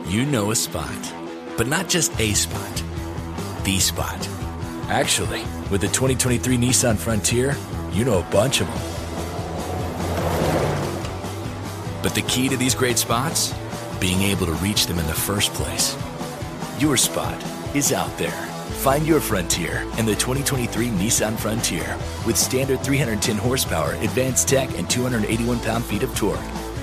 You know a spot, but not just a spot, the spot. Actually, with the 2023 Nissan Frontier, you know a bunch of them. But the key to these great spots? Being able to reach them in the first place. Your spot is out there. Find your Frontier in the 2023 Nissan Frontier with standard 310 horsepower, advanced tech, and 281 pound-feet of torque.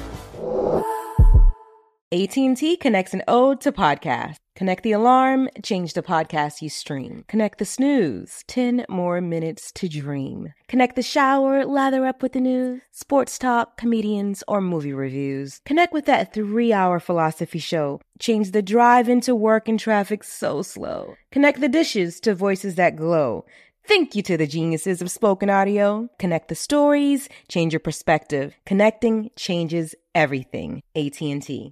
AT&T connects an ode to podcast. Connect the alarm, change the podcast you stream. Connect the snooze, 10 more minutes to dream. Connect the shower, lather up with the news, sports talk, comedians, or movie reviews. Connect with that 3-hour philosophy show. Change the drive into work and traffic so slow. Connect the dishes to voices that glow. Thank you to the geniuses of spoken audio. Connect the stories, change your perspective. Connecting changes everything. AT&T.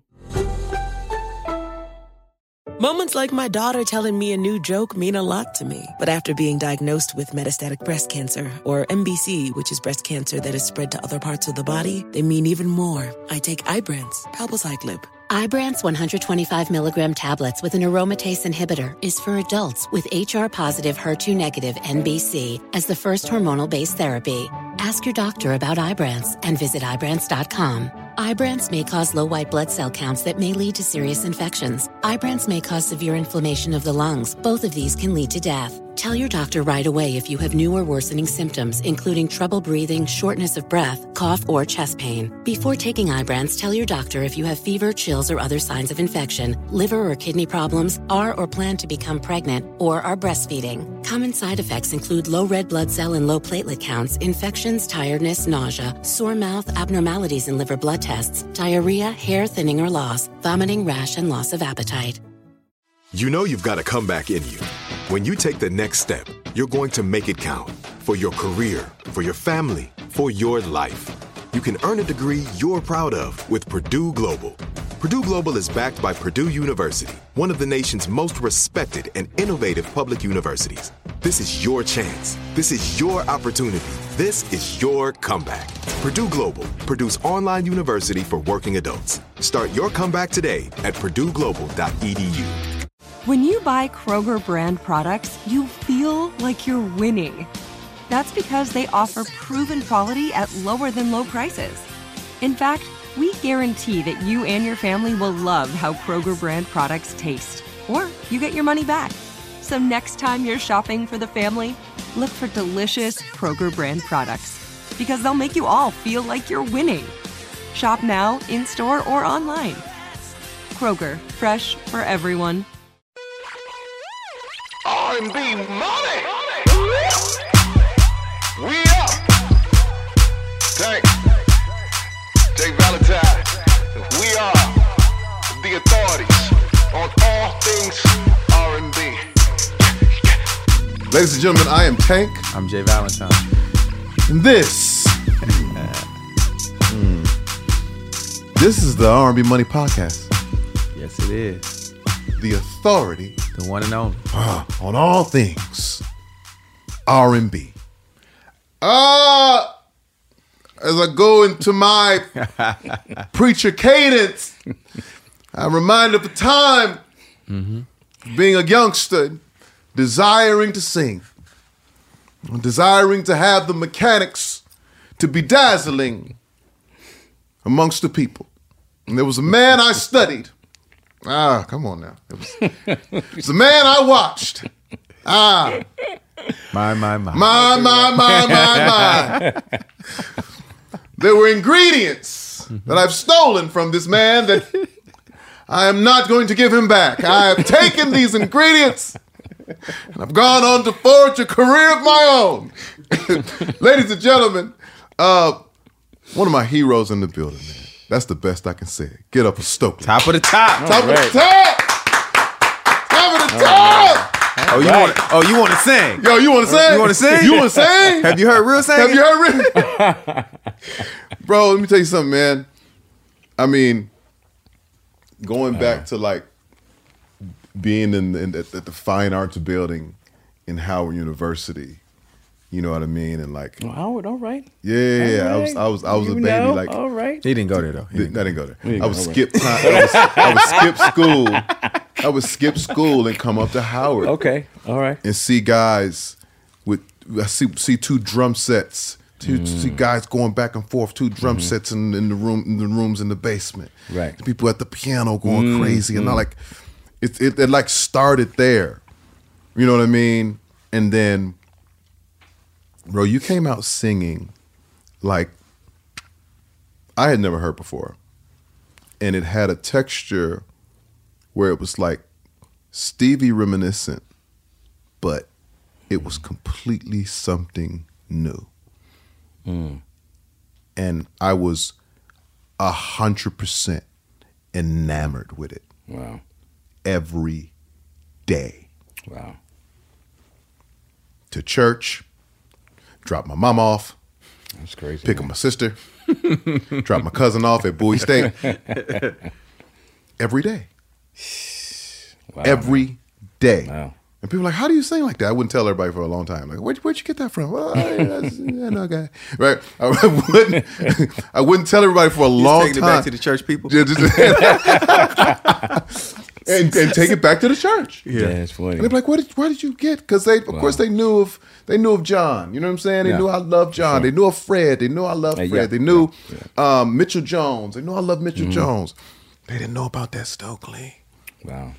Moments like my daughter telling me a new joke mean a lot to me. But after being diagnosed with metastatic breast cancer, or MBC, which is breast cancer that is spread to other parts of the body, they mean even more. I take Ibrance, palbociclib. Ibrance 125 milligram tablets with an aromatase inhibitor is for adults with HR-positive, HER2-negative MBC as the first hormonal-based therapy. Ask your doctor about Ibrance and visit Ibrance.com. Ibrance may cause low white blood cell counts that may lead to serious infections. Ibrance may cause severe inflammation of the lungs. Both of these can lead to death. Tell your doctor right away if you have new or worsening symptoms, including trouble breathing, shortness of breath, cough, or chest pain. Before taking Ibrance, tell your doctor if you have fever, chills, or other signs of infection, liver or kidney problems, are or plan to become pregnant, or are breastfeeding. Common side effects include low red blood cell and low platelet counts, infections, tiredness, nausea, sore mouth, abnormalities in liver blood tests, diarrhea, hair thinning or loss, vomiting, rash, and loss of appetite. You know you've got a comeback in you. When you take the next step, you're going to make it count. For your career, for your family, for your life. You can earn a degree you're proud of with Purdue Global. Purdue Global is backed by Purdue University, one of the nation's most respected and innovative public universities. This is your chance. This is your opportunity. This is your comeback. Purdue Global, Purdue's online university for working adults. Start your comeback today at purdueglobal.edu. When you buy Kroger brand products, you feel like you're winning. That's because they offer proven quality at lower than low prices. In fact, we guarantee that you and your family will love how Kroger brand products taste, or you get your money back. So next time you're shopping for the family, look for delicious Kroger brand products, because they'll make you all feel like you're winning. Shop now, in-store, or online. Kroger, fresh for everyone. R&B money. We up. Tank. Jay Valentine. We are the authorities on all things R&B. Ladies and gentlemen, I am Tank. I'm Jay Valentine. And this is the R&B Money Podcast. Yes, it is. The authority. The one and only. On all things R&B. As I go into my preacher cadence, I'm reminded of the time being a youngster, desiring to sing, desiring to have the mechanics to be dazzling amongst the people. And there was a man I studied. Come on now. It was a man I watched. My. There were ingredients that I've stolen from this man that I am not going to give him back. I have taken these ingredients and I've gone on to forge a career of my own. Ladies and gentlemen, one of my heroes in the building, man. That's the best I can say. Get up a Stokely. Top of the top. Top of the top. Top of the top. You want to sing? Yo, you want to sing? You want to sing? You want to sing? Have you heard real singing? Have you heard real? Bro, let me tell you something, man. I mean, going back to like being at the Fine Arts building in Howard University, You know what I mean? And like, Howard, all right. Yeah, All right. I was a You baby. know, Like, all right. He didn't go there though. I didn't go there. didn't I go, would all skip time. I would skip school. I would skip school and come up to Howard. Okay, all right. And see guys see two drum sets. See guys going back and forth, two drum sets in the rooms in the basement. Right. The people at the piano going crazy, and I like it like started there. You know what I mean? And then, bro, you came out singing like I had never heard before, and it had a texture where it was like Stevie reminiscent, but it was completely something new. And I was 100% enamored with it. Wow. Every day. Wow. To church, drop my mom off, That's crazy. pick up my sister, drop my cousin off at Bowie State. Every day. Wow, Every day. Wow. And people are like, how do you sing like that? I wouldn't tell everybody for a long time. Like, where'd you get that from? Well, no guy. Right? I wouldn't tell everybody for a long Taking time. it back to the church people. Yeah, and take it back to the church. Yeah, that's funny. And they'd be like, where did you get? Because of course they knew of John. You know what I'm saying? They Yeah. knew I loved John. They knew of Fred. They knew I loved Fred. Yeah. They knew Mitchell Jones. They knew I loved Mitchell Jones. They didn't know about that Stokely. Wow.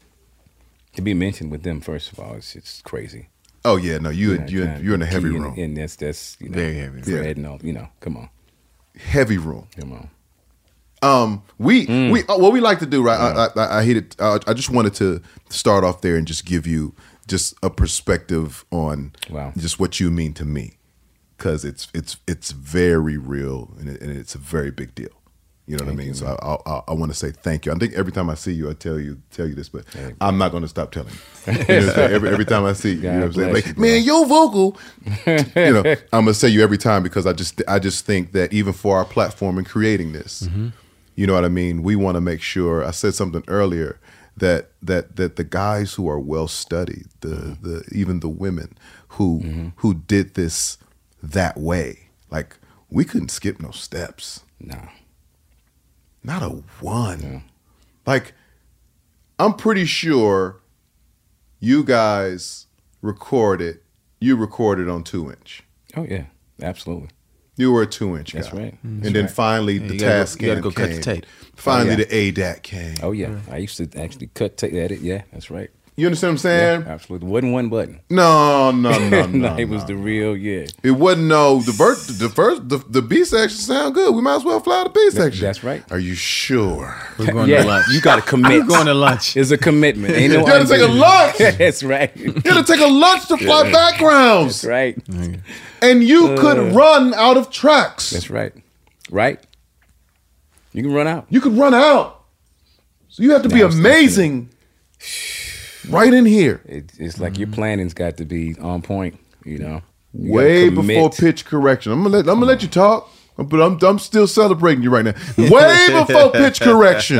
To be mentioned with them, first of all, it's crazy. Oh yeah, no, you're Kind in a heavy key room. and that's Very heavy. Fred and all, come on. Heavy room. Come on. What we like to do, right? I hate it. I just wanted to start off there and just give you just a perspective on Wow. just what you mean to me, because it's very real and it's a very big deal. You know what I mean? So I want to say thank you. I think every time I see you, I tell you this, but I'm not going to stop telling you. You know what I'm saying? every time I see you, you know what I'm saying? bless Like, you, man, your vocal. You know, I'm going to say you every time because I just think that even for our platform in creating this, you know what I mean? We want to make sure. I said something earlier that the guys who are well studied, the even the women who did this that way, like we couldn't skip no steps. No. Not a one. Yeah. Like, I'm pretty sure you guys recorded on 2-inch. Oh yeah, absolutely. You were a 2-inch guy. That's right. And then finally the Tascam you gotta go came. cut the tape. Finally the ADAT came. Oh yeah, I used to actually cut tape at it. Yeah, that's right. You understand what I'm saying? Yeah, absolutely. Wasn't one button. No. It was the real, yeah. It wasn't the B section sound good. We might as well fly the B section. That's right. Are you sure? We're going to lunch. You got to commit. We're going to lunch. It's a commitment. Ain't no You gotta take a lunch. That's right. You gotta take a lunch to fly backgrounds. That's right. And you could run out of tracks. That's right. Right? You can run out. You could run out. So you have to be amazing right in here. It's like your planning's got to be on point, you know. You Way gotta commit. before pitch correction. I'm gonna let you talk, but I'm still celebrating you right now. Way before pitch correction.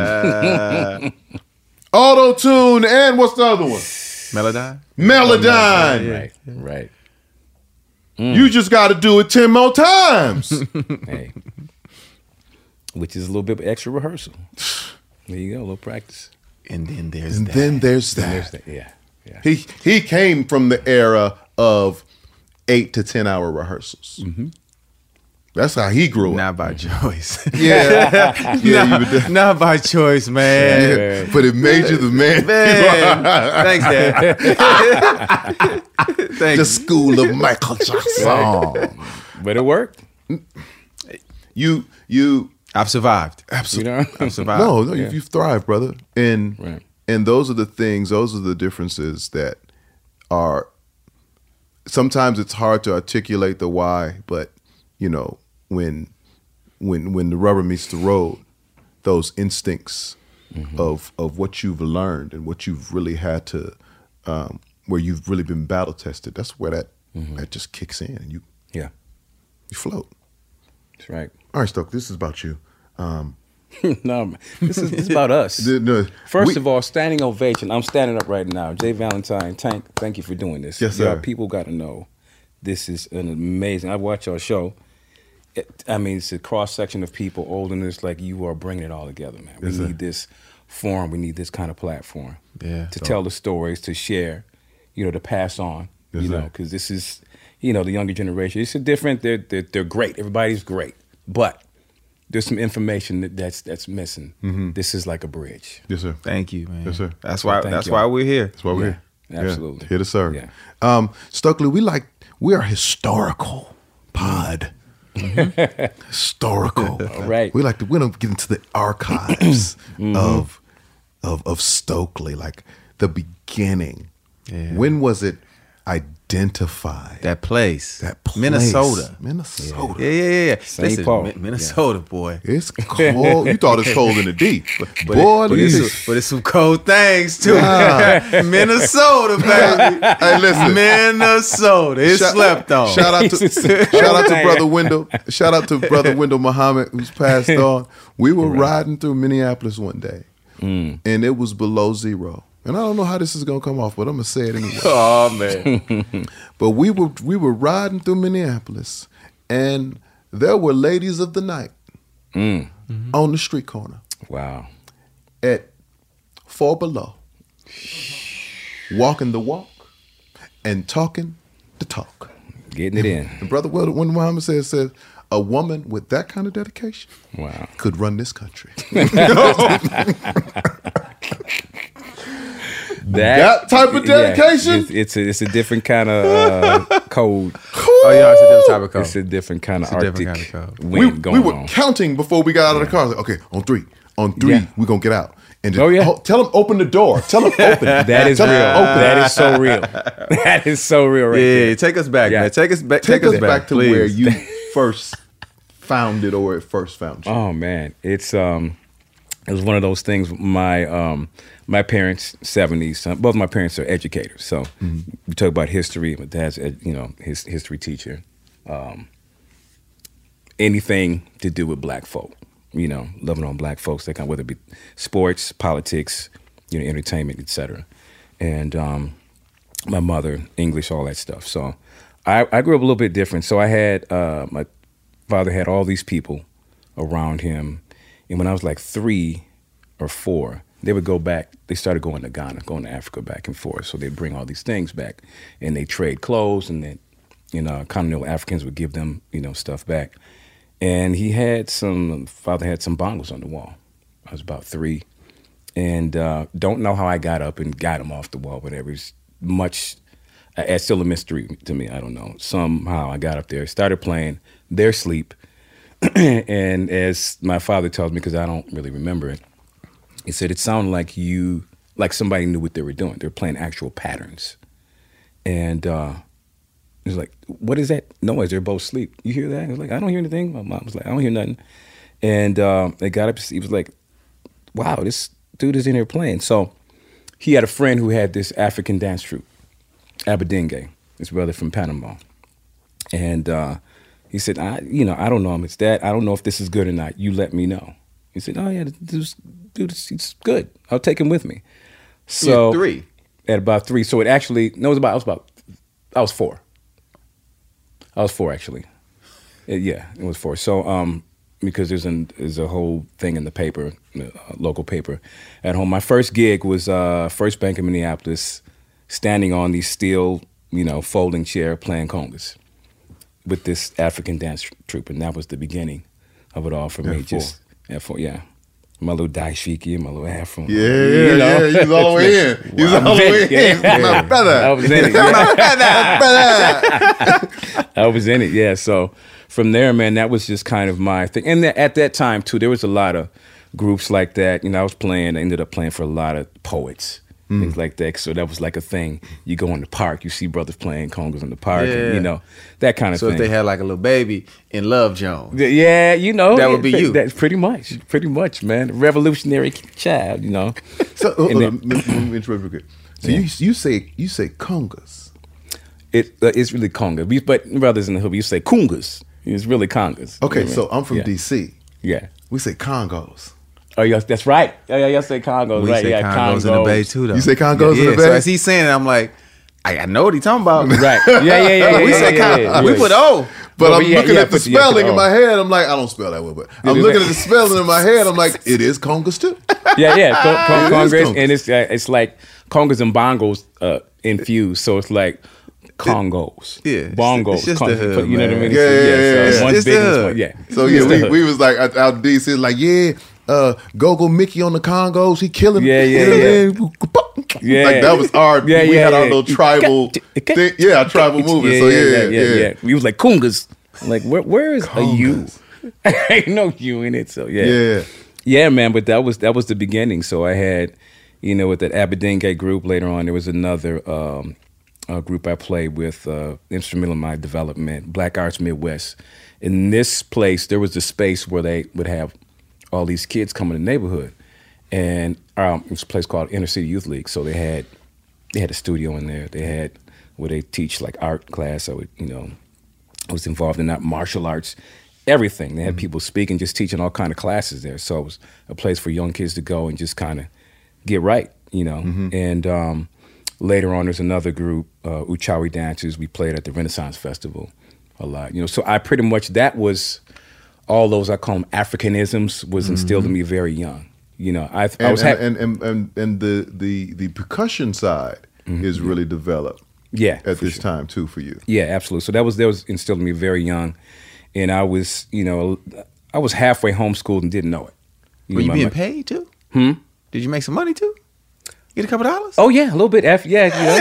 Auto tune and what's the other one? Melodyne. Right. You just got to do it 10 more times. Hey. Which is a little bit of extra rehearsal. There you go, a little practice. And then there's And that. then there's that. Yeah. He came from the era of 8 to 10 hour rehearsals. Mm-hmm. That's how he grew up. Not by choice. Yeah. Not by choice, man. Yeah, but it made you the man. Thanks, Dad. Thanks. The school of Michael Jackson. But it worked. You I've survived. absolutely. You know? I've survived. No, you've thrived, brother. And those are the things, those are the differences that are, sometimes it's hard to articulate the why, but you know, when the rubber meets the road, those instincts of what you've learned and what you've really had to, where you've really been battle tested, that's where that just kicks in and you float. That's right. All right, Stoke, this is about you. No, this is about us. First of all, standing ovation. I'm standing up right now. Jay Valentine, Tank, thank you for doing this. Yes, Yeah, sir. people got to know this is an amazing. I watch your show. It's a cross section of people older than this. Like you are bringing it all together, man. We need this forum. We need this kind of platform to tell the stories, to share, to pass on. Because this is, the younger generation. It's a different. They're great. Everybody's great, but there's some information that's missing. Mm-hmm. This is like a bridge. Yes, sir. Thank you, man. Yes, sir. That's why we're here. That's why we're here. Absolutely. Here to serve. Yeah. Stokely, we are a historical pod. Mm-hmm. Historical. All right. We don't get into the archives of Stokely, like the beginning. Yeah. When was it identified? That place. Minnesota. Yeah. St. Paul. Minnesota, boy. It's cold. You thought it's cold in the deep. But it's some cold things, too. Minnesota, baby. Hey, listen. Minnesota. It's slept on. Shout out to Brother Wendell. Shout out to Brother Wendell Muhammad, who's passed on. We were riding through Minneapolis one day, and it was below zero. And I don't know how this is gonna come off, but I'm gonna say it anyway. Oh man! But we were riding through Minneapolis, and there were ladies of the night on the street corner. Wow! At 4 below, walking the walk and talking the talk, getting it in. And Brother Wendell Muhammad says, a woman with that kind of dedication, could run this country. That type of dedication? It's a different kind of code. Oh yeah, it's a different type of code. It's a different kind of Arctic wind going on. We were counting before we got out of the car. Like, okay, on three, we're going to get out. And just, tell them open the door. Tell them open. That is real. That is so real. That is so real right there. Yeah, take us back, man. Take us back to where you first found it, or where it first found you. Oh man, it was one of those things. My parents, 70s, both my parents are educators. So we talk about history. My dad's, his history teacher. Anything to do with black folk, loving on black folks, that kind of, whether it be sports, politics, entertainment, etc. And my mother, English, all that stuff. So I grew up a little bit different. So I had, my father had all these people around him. And when I was like 3 or 4, they would go back. They started going to Ghana, going to Africa back and forth. So they'd bring all these things back, and they trade clothes, and then, continental Africans would give them, stuff back. And father had some bongos on the wall. I was about 3, and don't know how I got up and got them off the wall, whatever. It's still a mystery to me. I don't know. Somehow I got up there, started playing. They're asleep. And as my father tells me, because I don't really remember it, he said it sounded like somebody knew what they were doing. They were playing actual patterns. And he was like, what is that noise? They're both asleep. You hear that? He was like, I don't hear anything. My mom was like, I don't hear nothing. And they got up. He was like, wow, this dude is in here playing. So he had a friend who had this African dance troupe, Abadinge, his brother from Panama. And he said, I don't know him. It's that. I don't know if this is good or not. You let me know. He said, oh, yeah, dude, it's good. I'll take him with me. So 3. At about 3. So it actually, no, I was 4. I was 4, actually. It was 4. So because there's a whole thing in the paper, local paper at home. My first gig was First Bank in Minneapolis, standing on these steel, folding chair playing congas with this African dance troupe, and that was the beginning of it all for me. Just at 4, my little daishiki and my little afro. Yeah, he's all the way in. He's all the way in. My brother. I was in it. My brother. I was in it, yeah. So from there, man, that was just kind of my thing. And at that time, too, there was a lot of groups like that. I ended up playing for a lot of poets. Things like that. So that was like a thing. You go in the park, you see brothers playing congas in the park, and, that kind of thing. So if they had like a little baby in Love Jones. Yeah, that would be you. That's pretty much, man. Revolutionary child, So let me interrupt real quick. So you say congas. It's really conga. But brothers in the hood, you say kungas. It's really congas. Okay, so I'm from DC. Yeah. We say Congos. Oh, yes, that's right. Yeah, say Congos, we right? Say Congos in the Bay too, though. You say Congos in the Bay? So as he's saying it, I'm like, I know what he's talking about. Right. Yeah. We said conga. We put O. But I'm looking at the spelling in my head. I'm like, I don't spell that way, but I'm looking at the spelling in my head. I'm like, it is congas too. Yeah. Congas, and it's like congas and bongos infused. So it's like congos, bongos. It's just the hood, you know what I mean? Yeah. So one's big, one's yeah. So yeah, we was like out DC, like Go Mickey on the Congos, he killing. Yeah. Like that was our. We had our little tribal thing. Yeah, our tribal movement. So yeah. We was like congas. Like where is a U? Ain't no U in it. So yeah, man. But that was the beginning. So I had, with that Aberdeen group. Later on, there was another group I played with, instrumental in my development, Black Arts Midwest. In this place, there was a space where they would have all these kids come in the neighborhood, and it was a place called Inner City Youth League. So they had a studio in there. They had where they teach like art class. I was involved in that, martial arts, everything. They had people speaking, just teaching all kind of classes there. So it was a place for young kids to go and just kind of get right, And later on, there's another group, Uchawi Dancers. We played at the Renaissance Festival a lot, So I pretty much, that was all those, I call them Africanisms, was instilled in me very young. I was and the percussion side is really developed. Yeah, at this time too for you. Yeah, absolutely. So that was instilled in me very young, and I was halfway homeschooled and didn't know it. Were you being paid too? Did you make some money too? Get a couple dollars? Oh yeah, a little bit. I want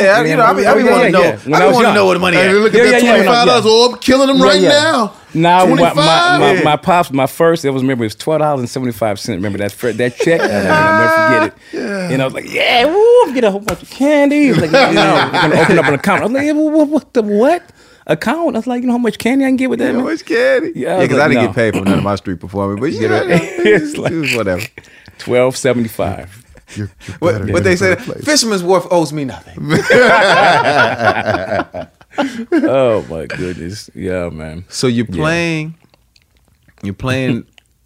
to know. I want to know what the money is. Look at that $25. Oh, I'm killing them right now. Now my pops, my first, it was $12.75. Remember that check? I'll never forget it. And I was like, I'm get a whole bunch of candy. Like, I'm gonna open up an account. I was like, what? Account? I was like, how much candy I can get with that? How much candy? Yeah, because I didn't get paid for none of my street performing, but it's like whatever. $12.75. What they said, Fisherman's Wharf owes me nothing. Oh my goodness, yeah, man. So you're playing congas.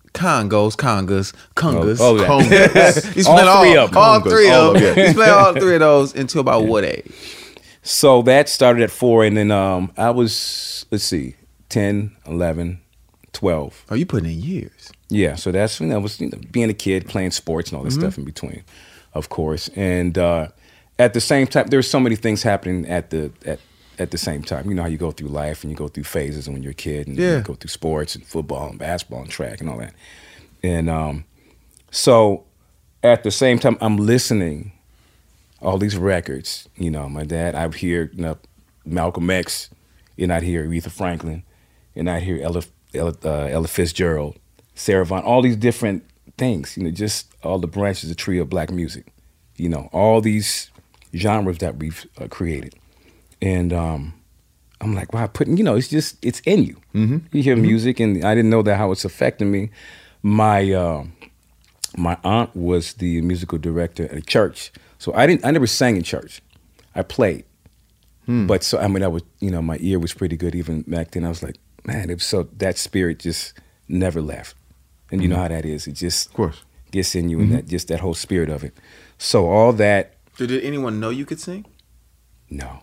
You playing all three of them. You play all three of those until about what age? So that started at 4, and then I was 10, 11, 12. Oh, you putting in years. Yeah, so that's when I was being a kid, playing sports and all that stuff in between, of course. And at the same time, there's so many things happening at the same time. You know how you go through life and you go through phases when you're a kid, and you go through sports and football and basketball and track and all that. And so at the same time, I'm listening all these records. My dad, I'd hear Malcolm X, and I'd hear Aretha Franklin, and I'd hear Ella Fitzgerald, Sarah Vaughan, all these different things, just all the branches of the tree of black music, all these genres that we've created. And I'm like, wow, it's in you. Mm-hmm. You hear music, and I didn't know how it's affecting me. My aunt was the musical director at a church, so I never sang in church. I played, but I was, my ear was pretty good even back then. I was like, man, that spirit just never left. And you know how that is. It just, of course, gets in you, and that whole spirit of it. So all that. So did anyone know you could sing? No.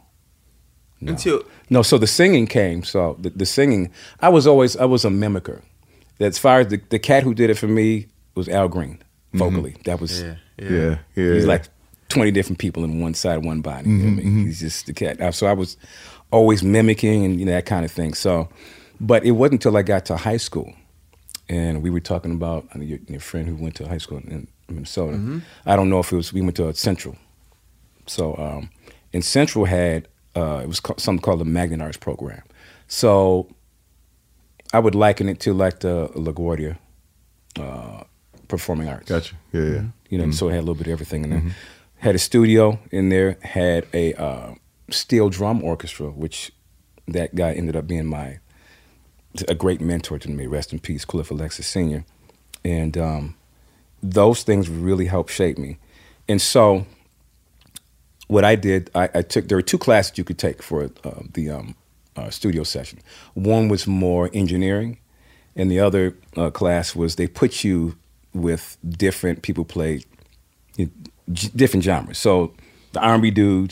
So the singing came. So the singing, I was a mimicker. As far as the cat who did it for me was Al Green, vocally. That was he's like 20 different people in one side of one body. You know what I mean? He's just the cat. So I was always mimicking and that kind of thing. So, but it wasn't until I got to high school, and we were talking about your friend who went to high school in Minnesota. I don't know if we went to Central. So, and Central had it was something called the Magnet Arts program. So I would liken it to like the LaGuardia performing arts. Gotcha. Yeah. So it had a little bit of everything in there. Had a studio in there, had a steel drum orchestra, which that guy ended up being a great mentor to me, rest in peace, Cliff Alexis Sr. And those things really helped shape me. And so what I did, there were 2 classes you could take for the studio session. One was more engineering, and the other class was they put you with different people played different genres. So the R&B dudes,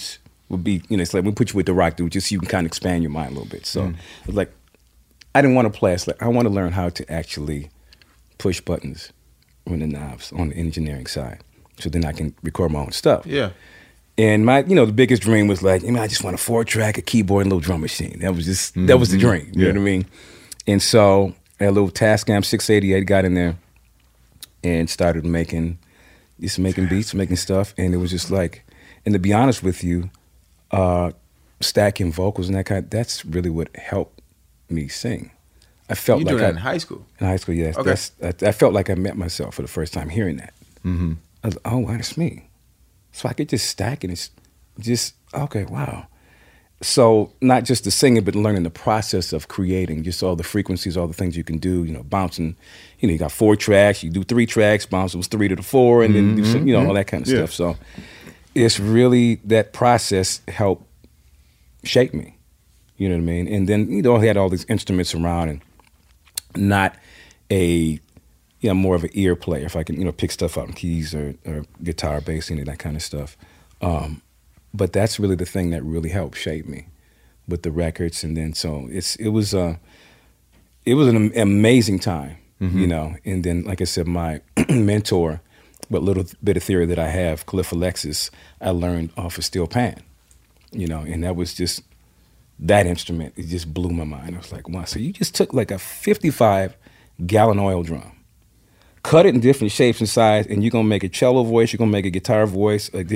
would be, it's like we put you with the rock dude just so you can kind of expand your mind a little bit. So it was like, I didn't want to play. It's like, I want to learn how to actually push buttons on the knobs on the engineering side, so then I can record my own stuff. Yeah. And my, the biggest dream was like, I just want a 4-track, a keyboard, and a little drum machine. That was just, that was the dream. You know what I mean? And so I had a little Tascam 688, got in there and started making beats, making stuff. And it was just like, and to be honest with you, stacking vocals and that's really what helped me sing. I felt you like doing that in high school? In high school, yes. Okay. I felt like I met myself for the first time hearing that. I was like, oh, wow, that's me. So I could just stack and it's just, okay, wow. So not just the singing, but learning the process of creating, just all the frequencies, all the things you can do, bouncing. You got 4 tracks, you do 3 tracks, bounce, it was 3 to the 4, and then do some, all that kind of stuff. So it's really, that process helped shape me. You know what I mean? And then, I had all these instruments around and not more of an ear player, if I can, pick stuff up in keys or guitar, bass, any of that kind of stuff. But that's really the thing that really helped shape me with the records. And then, so it was an amazing time, And then, like I said, my mentor, what little bit of theory that I have, Cliff Alexis, I learned off of steel pan, and that was just, that instrument, it just blew my mind. I was like, wow, so you just took like a 55-gallon oil drum, cut it in different shapes and sizes, and you're going to make a cello voice, you're going to make a guitar voice. I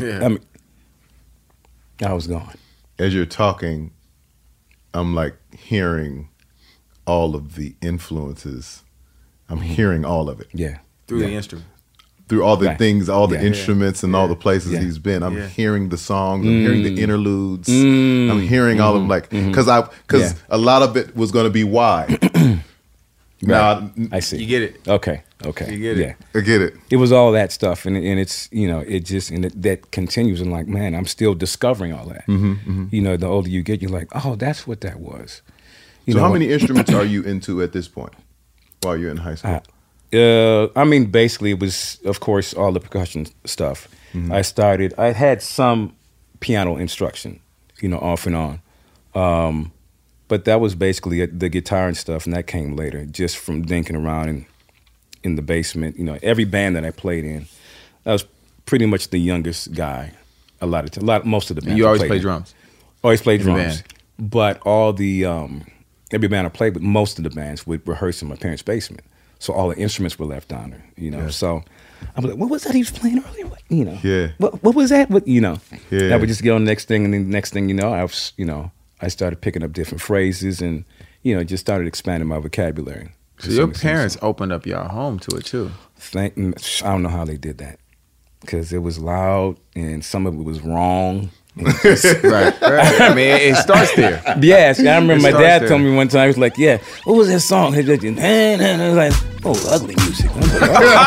was gone. As you're talking, I'm like hearing all of the influences. I'm hearing all of it. Yeah. Through the instrument. Through all the things, all the instruments and all the places he's been. I'm hearing the songs. I'm hearing the interludes. I'm hearing all of them, like, because a lot of it was going to be why. Now I see. You get it. Okay. You get it. Yeah. I get it. It was all that stuff, and it's it just that continues, and like, man, I'm still discovering all that. The older you get, you're like, oh, that's what that was. So how many instruments are you into at this point while you're in high school? Basically, it was, of course, all the percussion stuff. I had some piano instruction, off and on. But that was basically the guitar and stuff, and that came later, just from dinking around in the basement. Every band that I played in, I was pretty much the youngest guy. Most of the bands. You always play drums. Always played drums. But all the every band I played with, most of the bands would rehearse in my parents' basement. So all the instruments were left down there, Yeah. So I was like, what was that he was playing earlier? Yeah. What was that? Yeah. I would just get on the next thing, and then the next thing I started picking up different phrases and, just started expanding my vocabulary. So your parents opened up your home to it too. I don't know how they did that, because it was loud and some of it was wrong. Right. I mean, it starts there. Yes, I remember my dad told me one time, he was like, yeah, what was that song? I was like, oh, ugly music. I was like,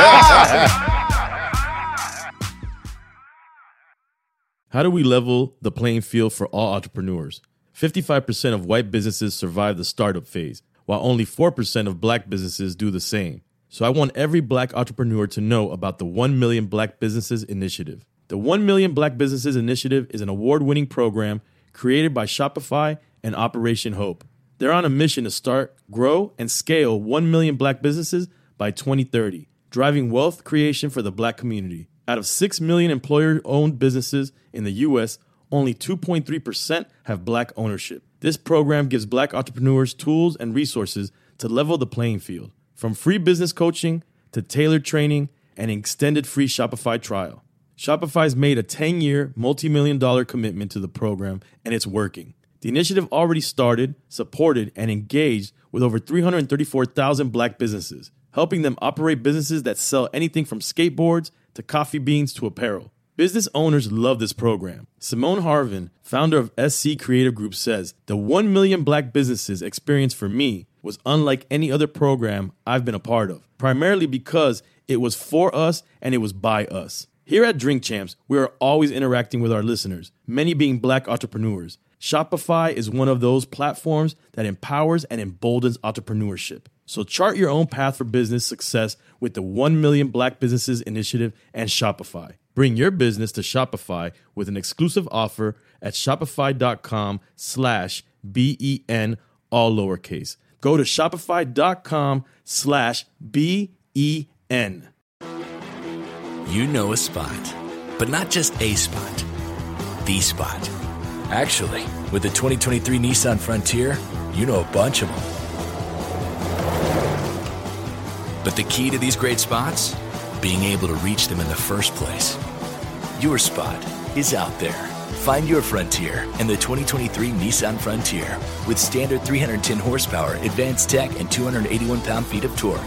How do we level the playing field for all entrepreneurs? 55% of white businesses survive the startup phase, while only 4% of black businesses do the same. So I want every black entrepreneur to know about the 1 Million Black Businesses Initiative. The 1 Million Black Businesses Initiative is an award-winning program created by Shopify and Operation Hope. They're on a mission to start, grow, and scale 1 million black businesses by 2030, driving wealth creation for the black community. Out of 6 million employer-owned businesses in the U.S., only 2.3% have black ownership. This program gives black entrepreneurs tools and resources to level the playing field, from free business coaching to tailored training and an extended free Shopify trial. Shopify's made a 10-year, multi-million-dollar commitment to the program, and it's working. The initiative already started, supported, and engaged with over 334,000 black businesses, helping them operate businesses that sell anything from skateboards to coffee beans to apparel. Business owners love this program. Simone Harvin, founder of SC Creative Group, says, the 1 Million Black Businesses experience for me was unlike any other program I've been a part of, primarily because it was for us and it was by us. Here at Drink Champs, we are always interacting with our listeners, many being black entrepreneurs. Shopify is one of those platforms that empowers and emboldens entrepreneurship. So chart your own path for business success with the 1 Million Black Businesses Initiative and Shopify. Bring your business to Shopify with an exclusive offer at shopify.com/BEN, all lowercase. Go to shopify.com/BEN. You know a spot, but not just a spot, the spot. Actually, with the 2023 Nissan Frontier, you know a bunch of them. But the key to these great spots? Being able to reach them in the first place. Your spot is out there. Find your Frontier in the 2023 Nissan Frontier with standard 310 horsepower, advanced tech, and 281 pound-feet of torque.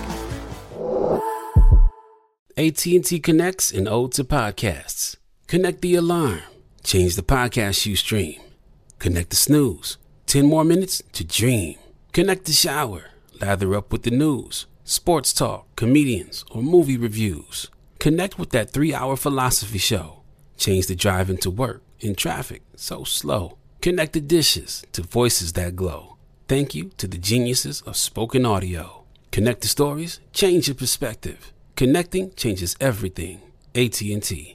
AT&T connects an ode to podcasts. Connect the alarm. Change the podcast you stream. Connect the snooze. 10 more minutes to dream. Connect the shower. Lather up with the news, sports talk, comedians, or movie reviews. Connect with that 3-hour philosophy show. Change the drive into work in traffic so slow. Connect the dishes to voices that glow. Thank you to the geniuses of spoken audio. Connect the stories, change your perspective. Connecting changes everything. AT&T.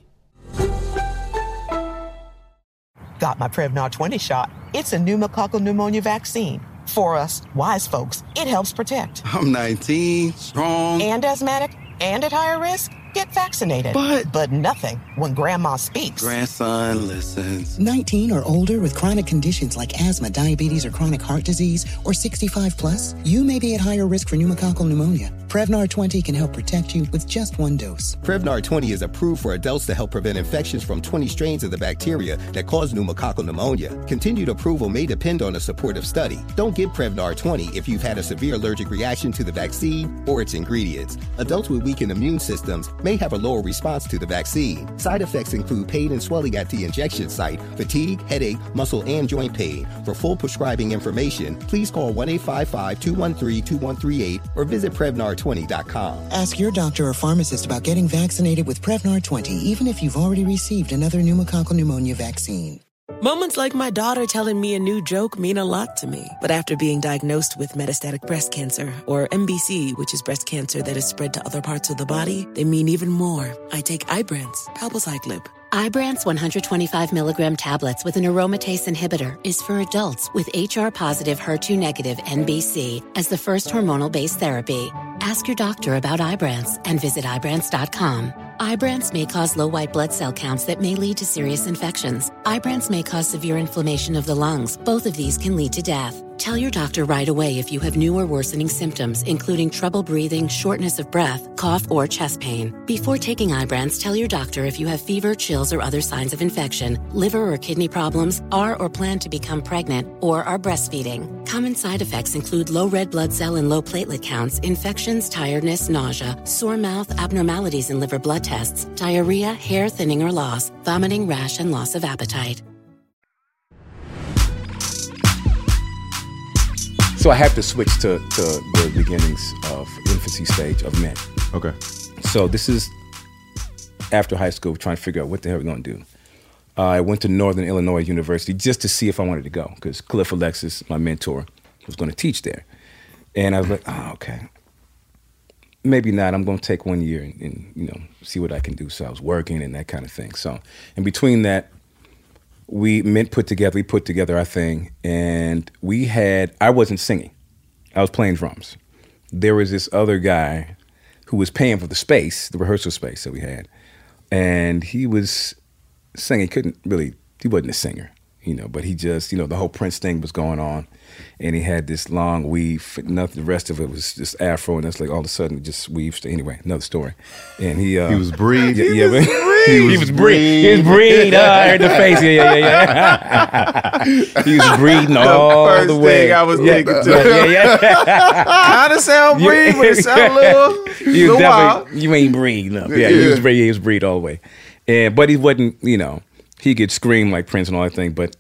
Got my Prevnar 20 shot. It's a pneumococcal pneumonia vaccine. For us, wise folks, it helps protect. I'm 19, strong. And asthmatic, and at higher risk. Get vaccinated. But nothing when grandma speaks. Grandson listens. 19 or older with chronic conditions like asthma, diabetes, or chronic heart disease, or 65 plus, you may be at higher risk for pneumococcal pneumonia. Prevnar 20 can help protect you with just one dose. Prevnar 20 is approved for adults to help prevent infections from 20 strains of the bacteria that cause pneumococcal pneumonia. Continued approval may depend on a supportive study. Don't give Prevnar 20 if you've had a severe allergic reaction to the vaccine or its ingredients. Adults with weakened immune systems may have a lower response to the vaccine. Side effects include pain and swelling at the injection site, fatigue, headache, muscle, and joint pain. For full prescribing information, please call 1-855-213-2138 or visit Prevnar20.com. Ask your doctor or pharmacist about getting vaccinated with Prevnar 20, even if you've already received another pneumococcal pneumonia vaccine. Moments like my daughter telling me a new joke mean a lot to me. But after being diagnosed with metastatic breast cancer, or MBC, which is breast cancer that is spread to other parts of the body, they mean even more. I take Ibrance, palbociclib. Ibrance 125 milligram tablets with an aromatase inhibitor is for adults with HR-positive, HER2-negative MBC as the first hormonal-based therapy. Ask your doctor about Ibrance and visit Ibrance.com. Ibrance may cause low white blood cell counts that may lead to serious infections. Ibrance may cause severe inflammation of the lungs. Both of these can lead to death. Tell your doctor right away if you have new or worsening symptoms, including trouble breathing, shortness of breath, cough, or chest pain. Before taking Ibrance, tell your doctor if you have fever, chills, or other signs of infection, liver or kidney problems, are or plan to become pregnant, or are breastfeeding. Common side effects include low red blood cell and low platelet counts, infections, tiredness, nausea, sore mouth, abnormalities in liver blood tests, diarrhea, hair thinning or loss, vomiting, rash, and loss of appetite. So I have to switch to the beginnings of infancy stage of men. Okay. So this is after high school, trying to figure out what the hell we're going to do. I went to Northern Illinois University just to see if I wanted to go, because Cliff Alexis, my mentor, was going to teach there. And I was like, oh, okay. Maybe not. I'm going to take 1 year and see what I can do. So I was working and that kind of thing. So in between that, we put together our thing, and I wasn't singing. I was playing drums. There was this other guy who was paying for the space, the rehearsal space that we had, and he was singing. He wasn't a singer, but he just, the whole Prince thing was going on, and he had this long weave. Nothing, the rest of it was just afro, and that's like all of a sudden it just weaves. Anyway, another story. And he was breed. He was breed. I heard the face. Yeah. He was breeding all the way. First thing I was thinking too. Kind of sound breed, but it sound a little wild. You ain't breed. No. Yeah, he was breed all the way. But he wasn't, he could scream like Prince and all that thing, but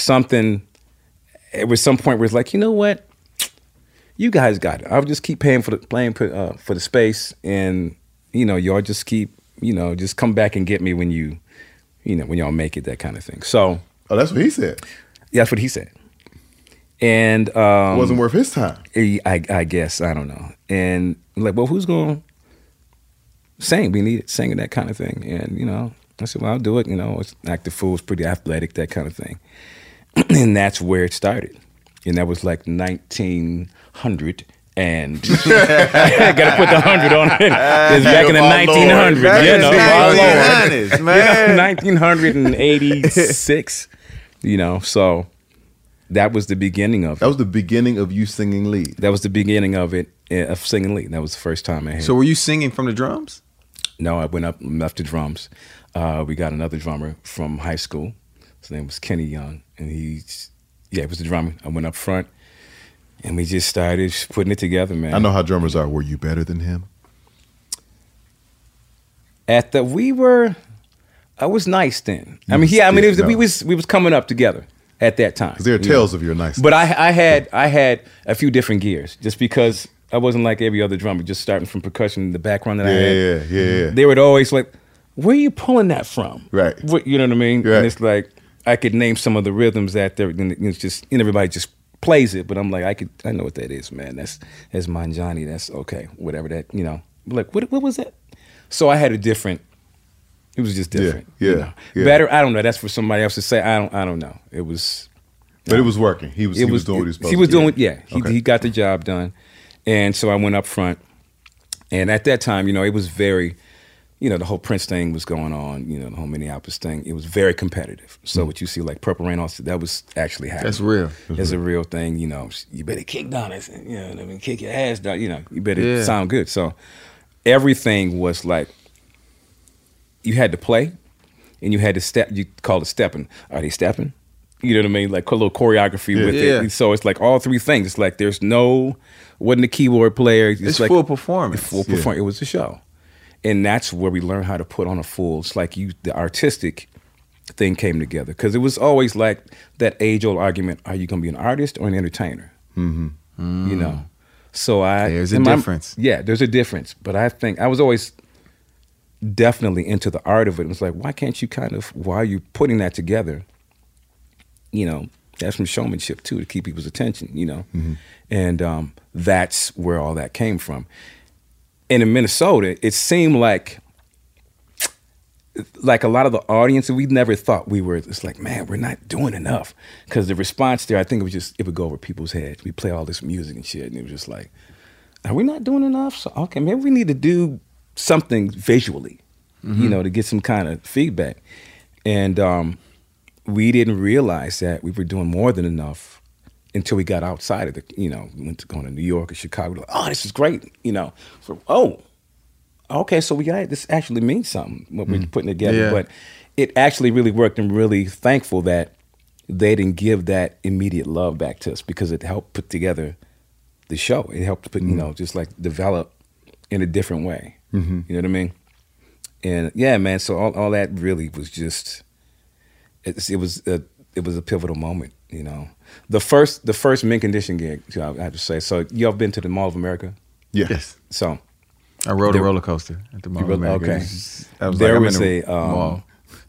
it was some point where it's like, you know what? You guys got it. I'll just keep paying for the space, and y'all just keep, just come back and get me when when y'all make it, that kind of thing. So, that's what he said. Yeah, that's what he said. And it wasn't worth his time. I guess, I don't know. And I'm like, well, who's going to sing? We need singing, that kind of thing. And I said, well, I'll do it. You know, it's active fool, it's pretty athletic, that kind of thing. And that's where it started. And that was like 1900. And I got to put the 100 on it. It's back in the 1900s. You know, 1986. You know, so that was the beginning of it. That was the beginning of you singing lead. That was the beginning of it, of singing lead. That was the first time I had. So were you singing from the drums? No, I went up and left the drums. We got another drummer from high school. His name was Kenny Young. And he was the drummer. I went up front. And we just started putting it together, man. I know how drummers are. Were you better than him? I was nice then. We was coming up together at that time. Because there are tales of your niceness. But I had a few different gears, just because I wasn't like every other drummer, just starting from percussion in the background that I had. Yeah. They would always like, where are you pulling that from? Right. You know what I mean? Right. And it's like, I could name some of the rhythms that there, and it's just, and everybody just plays it, but I'm like, I know what that is, man. That's Manjani. That's okay. Whatever that, you know. Like, what was that? So I had it was just different. Yeah. Better, I don't know. That's for somebody else to say. I don't know. It was. But it was working. He was doing what he was supposed to do. He was doing, He got the job done. And so I went up front. And at that time, you know, it was very, you know, the whole Prince thing was going on, you know, the whole Minneapolis thing. It was very competitive. So what you see, like Purple Rain, also, that was actually happening. That's real. It's a real thing, you know. You better kick down it, you know what I mean? Kick your ass down, you know. You better sound good. So everything was like, you had to play, and you had to step. You call it stepping. Are they stepping? You know what I mean? Like a little choreography with it. So it's like all three things. It's like wasn't a keyboard player. It's like full performance. Full performance. It was a show. And that's where we learned how to put on a full. It's like the artistic thing came together. Because it was always like that age-old argument, are you going to be an artist or an entertainer? Mm-hmm. You know? So there's a difference. There's a difference. But I think I was always definitely into the art of it. It was like, why can't you while you're putting that together, you know, have some showmanship too to keep people's attention, you know? Mm-hmm. And that's where all that came from. And in Minnesota, it seemed like a lot of the audience, we never thought it's like, man, we're not doing enough. Because the response there, I think it would go over people's heads. We play all this music and shit, and it was just like, are we not doing enough? So, okay, maybe we need to do something visually, you know, to get some kind of feedback. And we didn't realize that we were doing more than enough until we got outside of we went to going to New York or Chicago. We're like, oh, this is great, you know. So, okay, so this actually means something, what we're putting together. Yeah. But it actually really worked. I'm really thankful that they didn't give that immediate love back to us, because it helped put together the show. It helped put, you know, just like develop in a different way. Mm-hmm. You know what I mean? And yeah, man, so all that really was just, it was a pivotal moment, you know. The first Mint Condition gig, I have to say. So y'all been to the Mall of America? Yeah. Yes. So I rode a roller coaster at the Mall of America. Okay. There was a mall.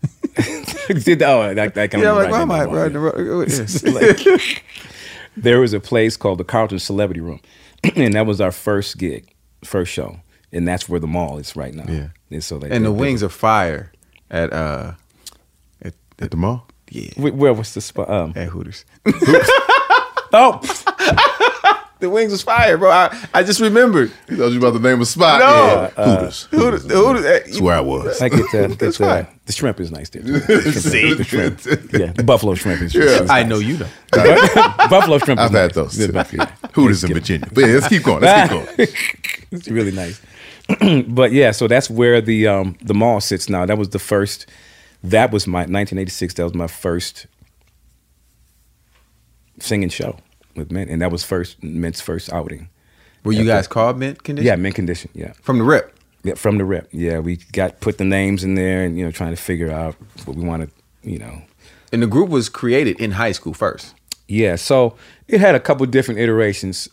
There was a place called the Carlton Celebrity Room, and that was our first gig, first show, and that's where the mall is right now. Yeah. And so the wings are fire at the mall. Yeah. Where was the spot? At Hooters. Oh. The wings was fire, bro. I just remembered. You thought you about the name of spot. No. Yeah. Hooters. That's where I was. I get that. The shrimp is nice there. The shrimp. Yeah, the buffalo shrimp is I know you know. Buffalo shrimp is I've had those. Hooters in Virginia. But yeah, let's keep going. It's really nice. But yeah, so that's where the mall sits now. That was the first. That was my 1986. That was my first singing show with Mint, and that was Mint's first outing. Were you guys called Mint Condition? Yeah, Mint Condition. Yeah, from the rip. Yeah, from the rip. Yeah, we put the names in there, and trying to figure out what we wanted. And the group was created in high school first. Yeah, so it had a couple different iterations,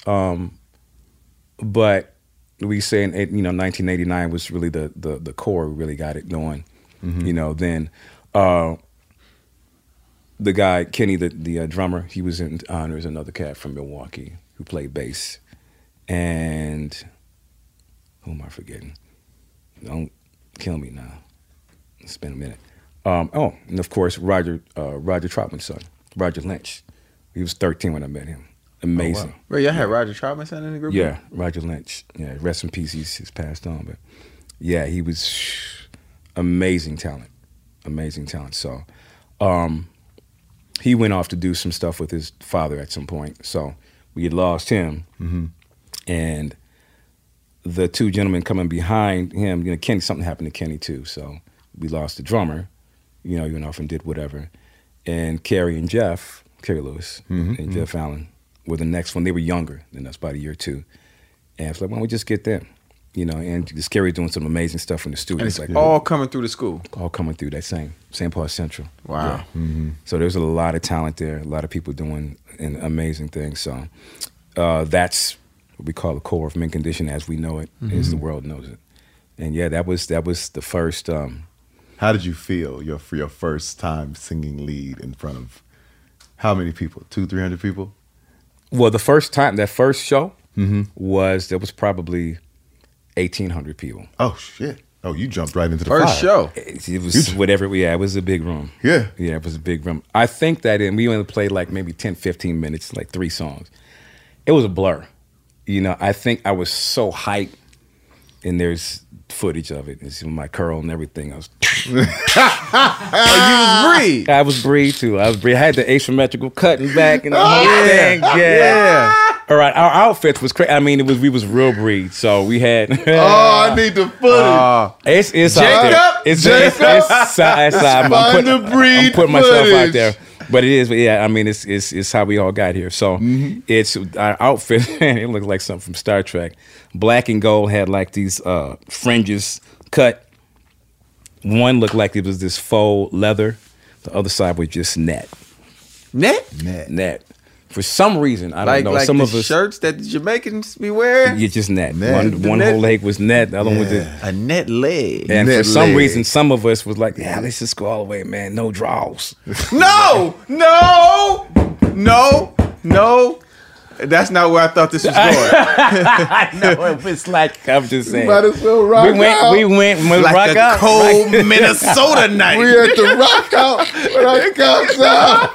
but we say in 1989 was really the core. We really got it going. Mm-hmm. Then the guy Kenny, the drummer, he was in. There was another cat from Milwaukee who played bass, and who am I forgetting? Don't kill me now. It's been a minute. And of course, Roger Troutman's son, Roger Lynch. He was 13 when I met him. Amazing. Oh, wow. Bro, y'all had Roger Troutman's son in the group? Yeah, Roger Lynch. Yeah, rest in peace. He's passed on, but yeah, he was amazing talent. So, he went off to do some stuff with his father at some point. So we had lost him, and the two gentlemen coming behind him. Kenny. Something happened to Kenny too. So we lost the drummer. He went off and did whatever. And Kerry Lewis, and Jeff Allen were the next one. They were younger than us, about a year or two. And it's like, why don't we just get them? And just Kerry doing some amazing stuff in the studio. And it's all coming through the school. All coming through that St. Paul Central. Wow. Yeah. So there's a lot of talent there, a lot of people doing amazing things. So that's what we call the core of Mint Condition as we know it, as the world knows it. And yeah, that was the first. How did you feel for your first time singing lead in front of how many people? 200-300 people? Well, that first show was probably 1,800 people. Oh shit! Oh, you jumped right into the first show. It was whatever. Yeah, it was a big room. Yeah, it was a big room. I think that we only played like maybe 10-15 minutes, like 3 songs. It was a blur. I think I was so hyped, and there's footage of it. It's my curl and everything. I was. You was Bree. I was Bree too. I had the asymmetrical cut and back and the whole thing. Yeah. All right, our outfits was crazy. I mean, we was real Bree, so we had. I need the footage. It's Jacob. out there. It's side. I'm putting myself out there. But it is, yeah. I mean, it's how we all got here. So it's our outfit. It looked like something from Star Trek. Black and gold had like these fringes cut. One looked like it was this faux leather. The other side was just net. Net. For some reason, I don't know. Like some the of us shirts that the Jamaicans be wearing. Yeah, just net. One whole leg was net. The other one was a net leg. And for some reason, some of us was like, "Yeah, let's just go all the way, man. No draws." No. That's not where I thought this was going. No, it was like I'm just saying. Might as well rock out. We went like rock a out, cold Minnesota night. We had to rock out when I comes out.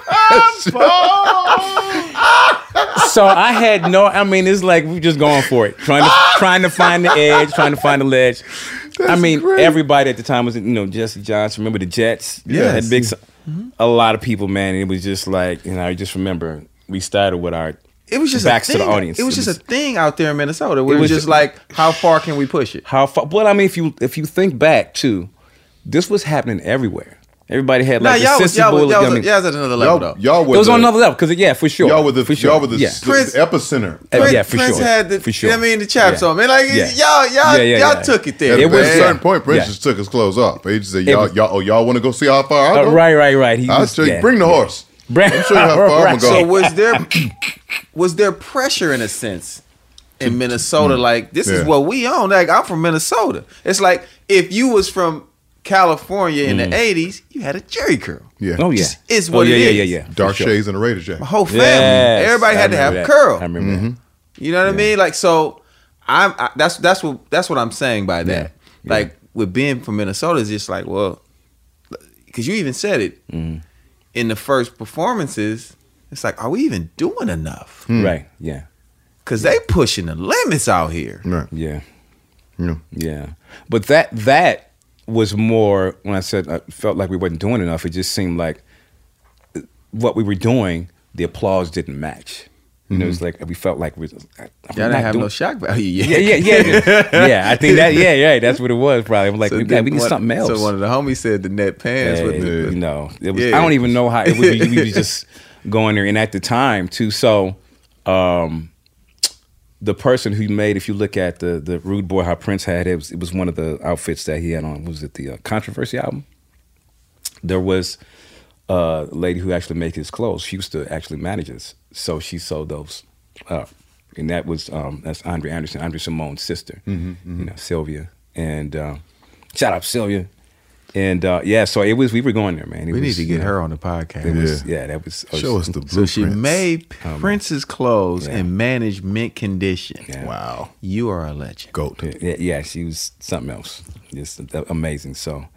So I had no. I mean, it's like we just going for it, trying to find the edge, trying to find the ledge. I mean, great. Everybody at the time was, Jesse Johnson. Remember the Jets? Yeah, had big. A lot of people, man. It was just like, I just remember we started with our. It was just backs a thing. To the audience. It was just a thing out there in Minnesota. It was just like, how far can we push it? How far? Well, I mean, if you think back too, this was happening everywhere. Everybody had like y'all was at another level though. Y'all it was on another level because for sure. Y'all were the epicenter. For Prince sure. had the, for sure. The chaps on, man. Like y'all took it there. At a certain point, Prince just took his clothes off. He just said, y'all want to go see how far I go? Right. I'll show you. Bring the horse. I'm show you how far I'm gonna go. So was there pressure in a sense in Minnesota? Like this is what we own. Like I'm from Minnesota. It's like if you was from California in the 80s, you had a Jerry curl. Yeah. Oh, yeah. Just is what it is. Yeah. Dark shades and a Raider jacket. My whole family. Everybody had to have a curl. I remember that. You know what I mean? Like, so that's what I'm saying by that. Yeah. Like, with being from Minnesota, it's just like, well, because you even said it in the first performances, it's like, are we even doing enough? Right, yeah. Because they pushing the limits out here. Right. Yeah. But that was more, when I said I felt like we wasn't doing enough, it just seemed like what we were doing, the applause didn't match. It's like we felt like we didn't have no shock value yet. Yeah, I think that, that's what it was probably. I'm like, so we need something else. So one of the homies said the net pants. It was. I don't even know how, we was just going there. And at the time, too, so the person who made, if you look at the Rude Boy, how Prince had it, it was one of the outfits that he had on. Was it the Controversy album? There was a lady who actually made his clothes. She used to actually manage us, so she sold those. And that was that's Andre Anderson, Andre Simone's sister, Sylvia. And shout out Sylvia. And so it was. We were going there, man. We need to get her on the podcast. That was. Show us the blueprint. So she made Prince's clothes and managed Mint Condition. Yeah. Wow, you are a legend. Goat. Yeah, she was something else. Just amazing. So,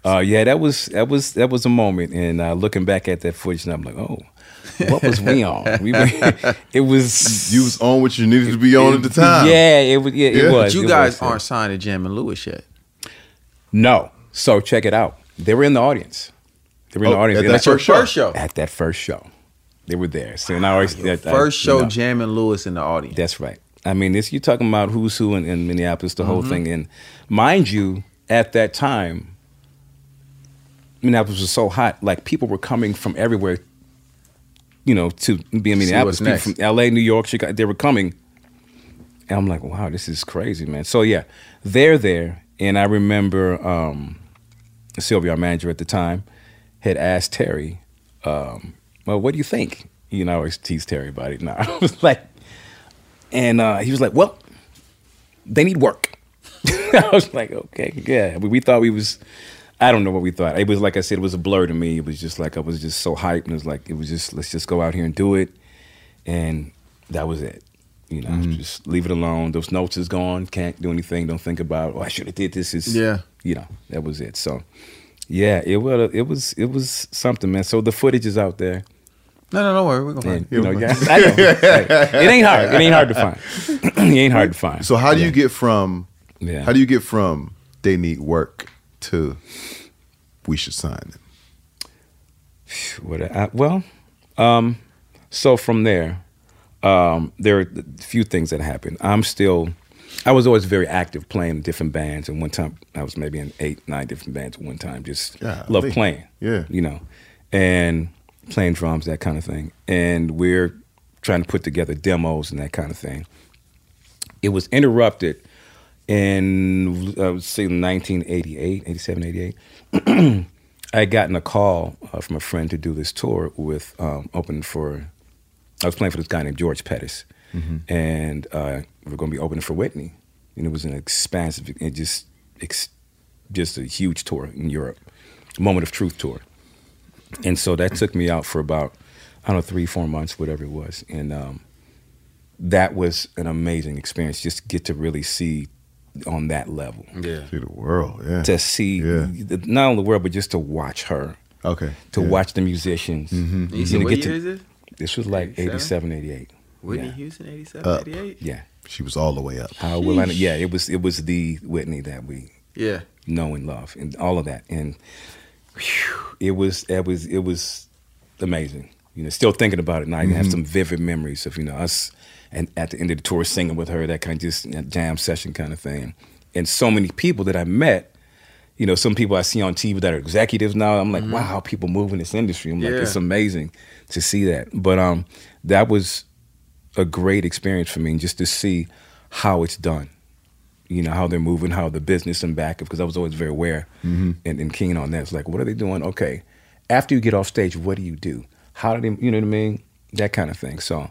Yeah, that was a moment. And looking back at that footage, and I'm like, oh, what was we on? It was you was on what you needed to be on at the time. Yeah, it was. Yeah, it was. But you guys aren't signed to Jam and Lewis yet. No. So check it out. They were in the audience. They were in the audience at that first show. At that first show, they were there. So now first show, Jam and Lewis in the audience. That's right. I mean, you're talking about who's who in Minneapolis, the whole thing. And mind you, at that time, Minneapolis was so hot. Like people were coming from everywhere, to be in Minneapolis. People from L.A., New York, Chicago. They were coming, and I'm like, wow, this is crazy, man. So yeah, they're there, and I remember Sylvia, our manager at the time, had asked Terry, well, what do you think? I always tease Terry about it. I was like, and he was like, well, they need work. I was like, okay, yeah. We thought I don't know what we thought. It was like I said, it was a blur to me. It was just like I was just so hyped, and it was just let's just go out here and do it, and that was it. Just leave it alone. Those notes is gone. Can't do anything. Don't think about. Oh, I should have did this. That was it. So, yeah, it was something, man. So the footage is out there. No, don't worry. We're gonna find it. I know. It ain't hard. It ain't hard to find. It ain't hard to find. So how do you get from? How do you get from they need work to we should sign them? So from there, there are a few things that happened. I was always very active playing in different bands, and one time I was maybe in 8-9 different bands at one time. Just love playing, and playing drums, that kind of thing. And we're trying to put together demos and that kind of thing. It was interrupted in, I would say, 1988, 87, 88. I had gotten a call from a friend to do this tour with opening for. I was playing for this guy named George Pettis, and we're going to be opening for Whitney, and it was an expansive, just a huge tour in Europe, Moment of Truth tour, and so that took me out for about 3-4 months, whatever it was, and that was an amazing experience, just to get to really see on that level, see the world, to see not only the world but just to watch her, watch the musicians. What year is it? This was like 87, 88. Whitney Houston, 87, 88? Yeah. She was all the way up. It was the Whitney that we know and love, and all of that. And it was amazing. Still thinking about it now, I have some vivid memories of, us and at the end of the tour singing with her, that kind of just jam session kind of thing. And so many people that I met, some people I see on TV that are executives now, I'm like, wow, how people move in this industry. I'm like, it's amazing to see that. But that was a great experience for me, just to see how it's done. How they're moving, how the business and back, because I was always very aware and keen on that. It's like, what are they doing? Okay, after you get off stage, what do you do? How do they, you know what I mean? That kind of thing. So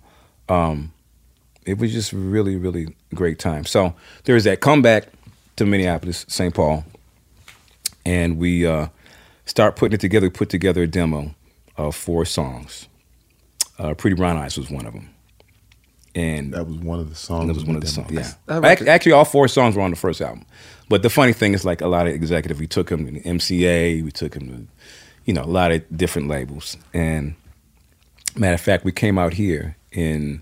it was just really, really great time. So there was that comeback to Minneapolis, St. Paul, and we put together a demo of 4 songs. Pretty Brown Eyes was one of them. And that was one of the songs. That was one of the songs, yeah. Actually, all 4 songs were on the first album. But the funny thing is, like, a lot of executive, we took him to MCA, we took him to, a lot of different labels. And matter of fact, we came out here in,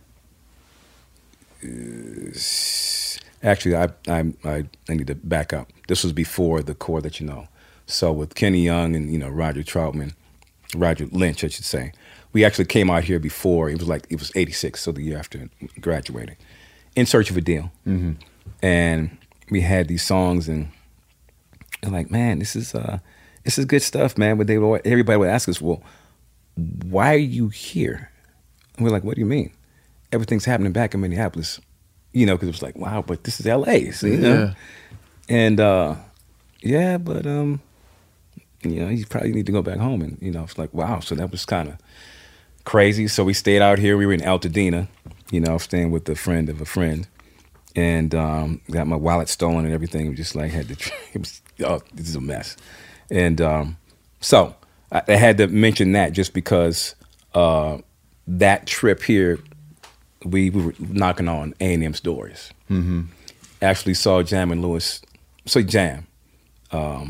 actually, I need to back up. This was before the core that you know. So with Kenny Young and, Roger Lynch, I should say. We actually came out here before. It was 86, so the year after graduating, In Search of a Deal. And we had these songs, and like, man, this is good stuff, man. But everybody would ask us, well, why are you here? And we're like, what do you mean? Everything's happening back in Minneapolis, because it was like, wow, but this is LA, so, And but you probably need to go back home, and it's like, wow. So that was kind of crazy. So we stayed out here. We were in Altadena, staying with a friend of a friend, and got my wallet stolen and everything. We just like had to. This is a mess, and so I had to mention that just because that trip here, we were knocking on A&M's doors. Actually saw Jam and Lewis. So Jam.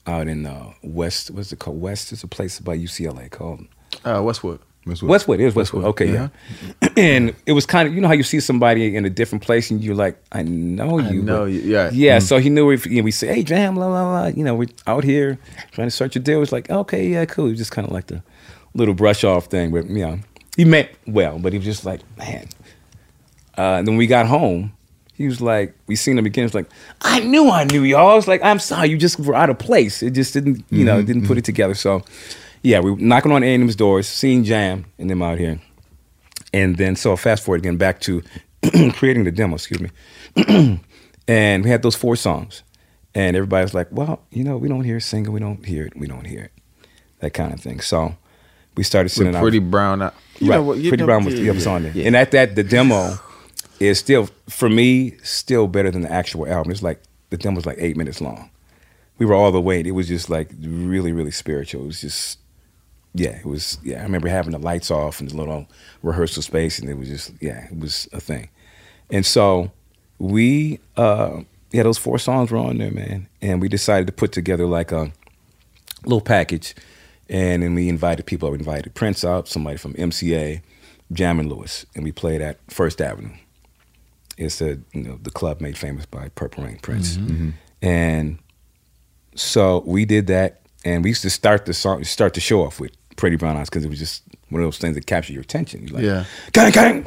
out in West. What's it called? West is a place by UCLA called Westwood. Westwood. It is Westwood. Okay, yeah. And it was kind of, you know how you see somebody in a different place and you're like, I know you. Yeah. Yeah, so he knew if we say, hey, Jam, blah, blah, blah. You know, we're out here trying to search a deal. It's like, okay, yeah, cool. It was just kind of like the little brush off thing. But, you know, he meant well, but he was just like, man. And then when we got home, he was like, we seen him again. He was like, I knew y'all. It's like, I'm sorry, you just were out of place. It just didn't, you know, didn't put it together. So, yeah, we were knocking on A&M's doors, seeing Jam and them out here. And then, so fast forward again back to creating the demo, excuse me. And we had those 4 songs. And everybody's like, well, you know, we don't hear a single, we don't hear it. That kind of thing. So we started sending out. Pretty Brown out. Pretty Brown was the other song there. Yeah. And at that, the demo is still, for me, still better than the actual album. It's like, the demo was like 8 minutes long. We were all the way. It was just like really, really spiritual. It was just, I remember having the lights off and the little rehearsal space, and it was just, it was a thing. And so we, those 4 songs were on there, man. And we decided to put together like a little package. And then we invited people. We invited Prince out, somebody from MCA, Jam and Lewis. And we played at First Avenue. It's the club made famous by Purple Rain Prince. And so we did that. And we used to start the show off with Pretty Brown Eyes because it was just one of those things that capture your attention. You're like, gang.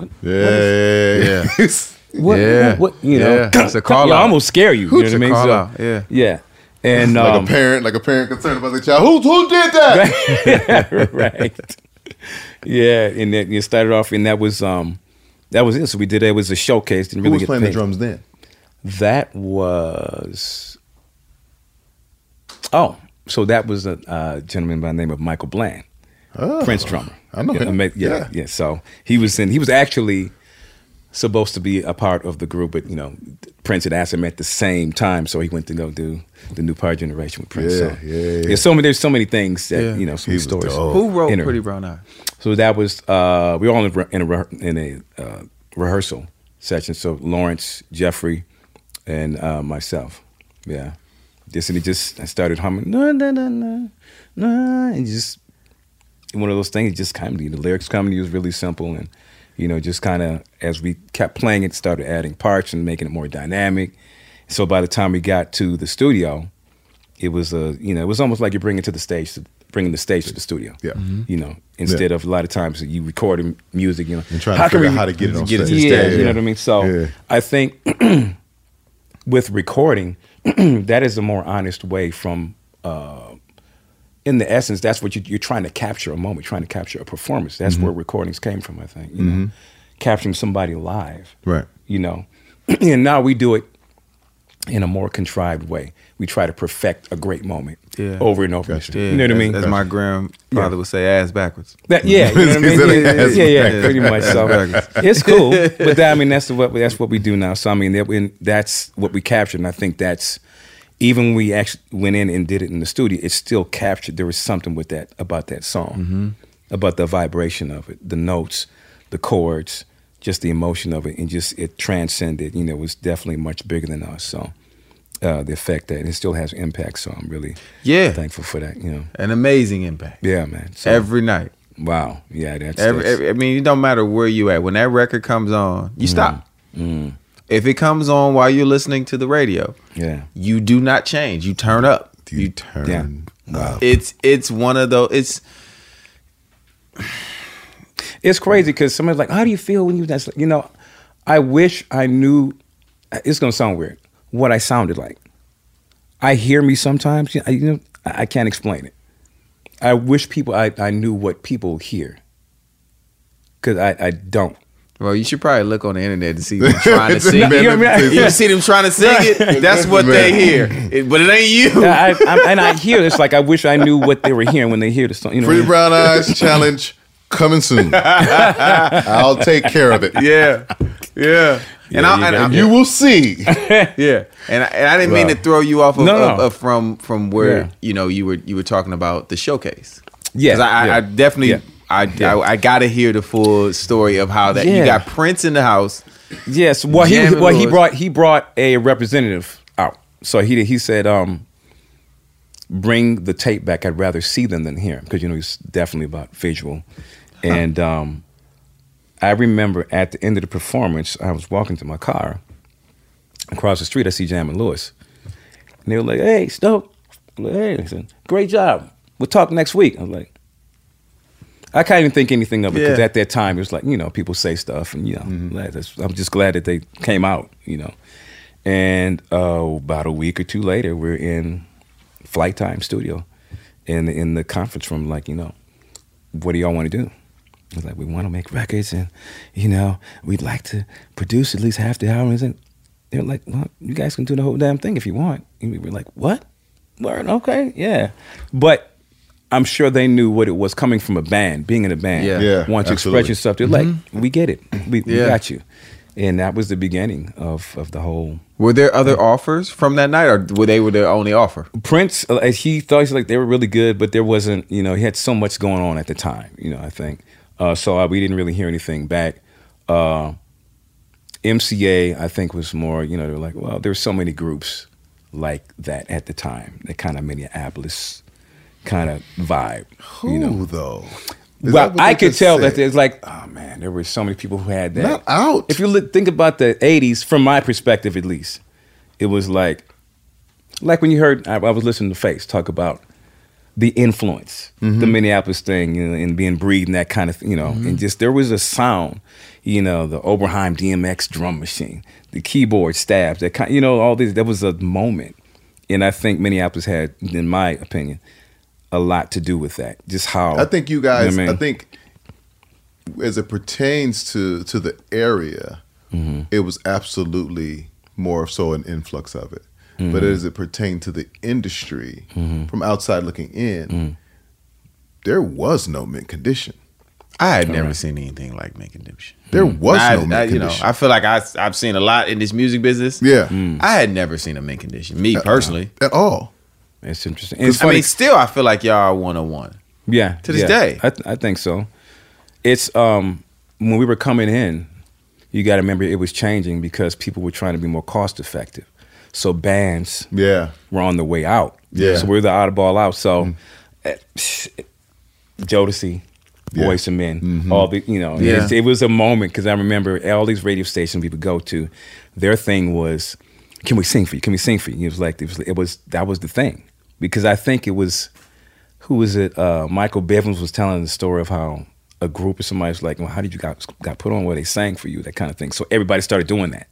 What? You know, it's a call out. I almost scare you. You know what I mean? Call out. Yeah. And like a parent concerned about their child. Who did that? Right. Yeah, and then you started off, and that was it. So we did it. It was a showcase. Didn't really Who was playing the drums then? That was that was a gentleman by the name of Michael Bland, Prince drummer. I know him. Yeah. So he was actually supposed to be a part of the group, but you know, Prince had asked him at the same time, so he went to go do the New Power Generation with Prince. There's so many things that some stories. Who wrote Pretty Brown Eyes? So that was we were all in a rehearsal session. So Lawrence, Jeffrey, and myself. Yeah. I started humming, and just one of those things. Just kind of the lyrics comedy was really simple, and just kind of as we kept playing it, started adding parts and making it more dynamic. So by the time we got to the studio, it was it was almost like you're bringing the stage to the studio. Yeah. Instead of a lot of times you recording music, and trying to figure out how to get it on stage. Yeah, you know what I mean. So I think with recording, that is a more honest way from. In the essence, that's what you're trying to capture a moment, trying to capture a performance. That's where recordings came from, I think. Capturing somebody live. Right. And now we do it in a more contrived way. We try to perfect a great moment over and over. Gotcha. You know what I mean? As my grandfather would say, ass backwards. You know what I mean? Yeah, pretty much. So it's cool. But that's what we do now. So I mean, that's what we captured, and I think that's. Even when we actually went in and did it in the studio, it still captured. There was something with that about that song, about the vibration of it, the notes, the chords, just the emotion of it, and just it transcended. It was definitely much bigger than us. So the effect that it still has impact. So I'm really thankful for that. An amazing impact. Yeah, man. So, every night. Wow. Yeah, that's. I mean, it don't matter where you at. When that record comes on, you stop. If it comes on while you're listening to the radio, you do not change. You turn up. You turn. Wow. It's one of those. It's crazy because somebody's like, "How do you feel when you dance?" I wish I knew. It's gonna sound weird. What I sounded like. I hear me sometimes. I can't explain it. I wish I knew what people hear. Because I don't. Well, you should probably look on the internet to see them trying to sing it. You see them trying to sing it? That's what they hear. But it ain't you. And I hear it's like I wish I knew what they were hearing when they hear the song. Pretty Brown Eyes Challenge coming soon. I'll take care of it. Yeah. And you will see. Yeah. And I didn't mean to throw you off from where you were talking about the showcase. Yeah. I definitely. Yeah. I gotta hear the full story of how that you got Prince in the house. Yes, well he brought a representative out. So he said bring the tape back, I'd rather see them than hear them because, he's definitely about visual. Huh. And I remember at the end of the performance, I was walking to my car. Across the street, I see Jam and Lewis. And they were like, hey, Stoke. I'm like, hey, they said, great job. We'll talk next week. I was like, I can't even think anything of it because at that time, it was like, people say stuff. And, I'm just glad that they came out, And about a week or two later, we're in Flight Time Studio in the conference room, like, what do y'all want to do? I was like, we want to make records and, we'd like to produce at least half the albums. And they're like, well, you guys can do the whole damn thing if you want. And we were like, what? Word, okay, yeah. But I'm sure they knew what it was coming from a band, being in a band. Yeah, once you express yourself, they're like, we get it. We got you. And that was the beginning of the whole. Were there other offers from that night, or were they their only offer? Prince, he thought like they were really good, but there wasn't, he had so much going on at the time, I think. So we didn't really hear anything back. MCA, I think, was more, they were like, well, there's so many groups like that at the time, that kind of Minneapolis kind of vibe. Who, though? Well, I could tell that there's like, oh man, there were so many people who had that. Not out. If you think about the 80s, from my perspective at least, it was like when you heard, I was listening to Face talk about the influence, the Minneapolis thing, and being breathed and that kind of thing, and just there was a sound, the Oberheim DMX drum machine, the keyboard stabs, that kind, all this. There was a moment, and I think Minneapolis had, in my opinion, a lot to do with that. Just how I think you guys. I think as it pertains to the area, it was absolutely more so an influx of it. But as it pertained to the industry, from outside looking in, there was no mint condition. I had never seen anything like mint condition. There was no mint condition. I feel like I've seen a lot in this music business. Yeah, I had never seen a mint condition. Me personally, at all. It's interesting. Still, I feel like y'all are 101. Yeah, to this day, I think so. It's when we were coming in, you got to remember it was changing because people were trying to be more cost effective. So bands were on the way out. Yeah. So we're the oddball out. So Jodeci, Boyz II Men, all the, it was a moment because I remember all these radio stations we would go to, their thing was, can we sing for you? Can we sing for you? It was like, that was the thing. Because I think it was, who was it? Michael Bivins was telling the story of how a group of somebody was like, well, how did you got put on where they sang for you? That kind of thing. So everybody started doing that,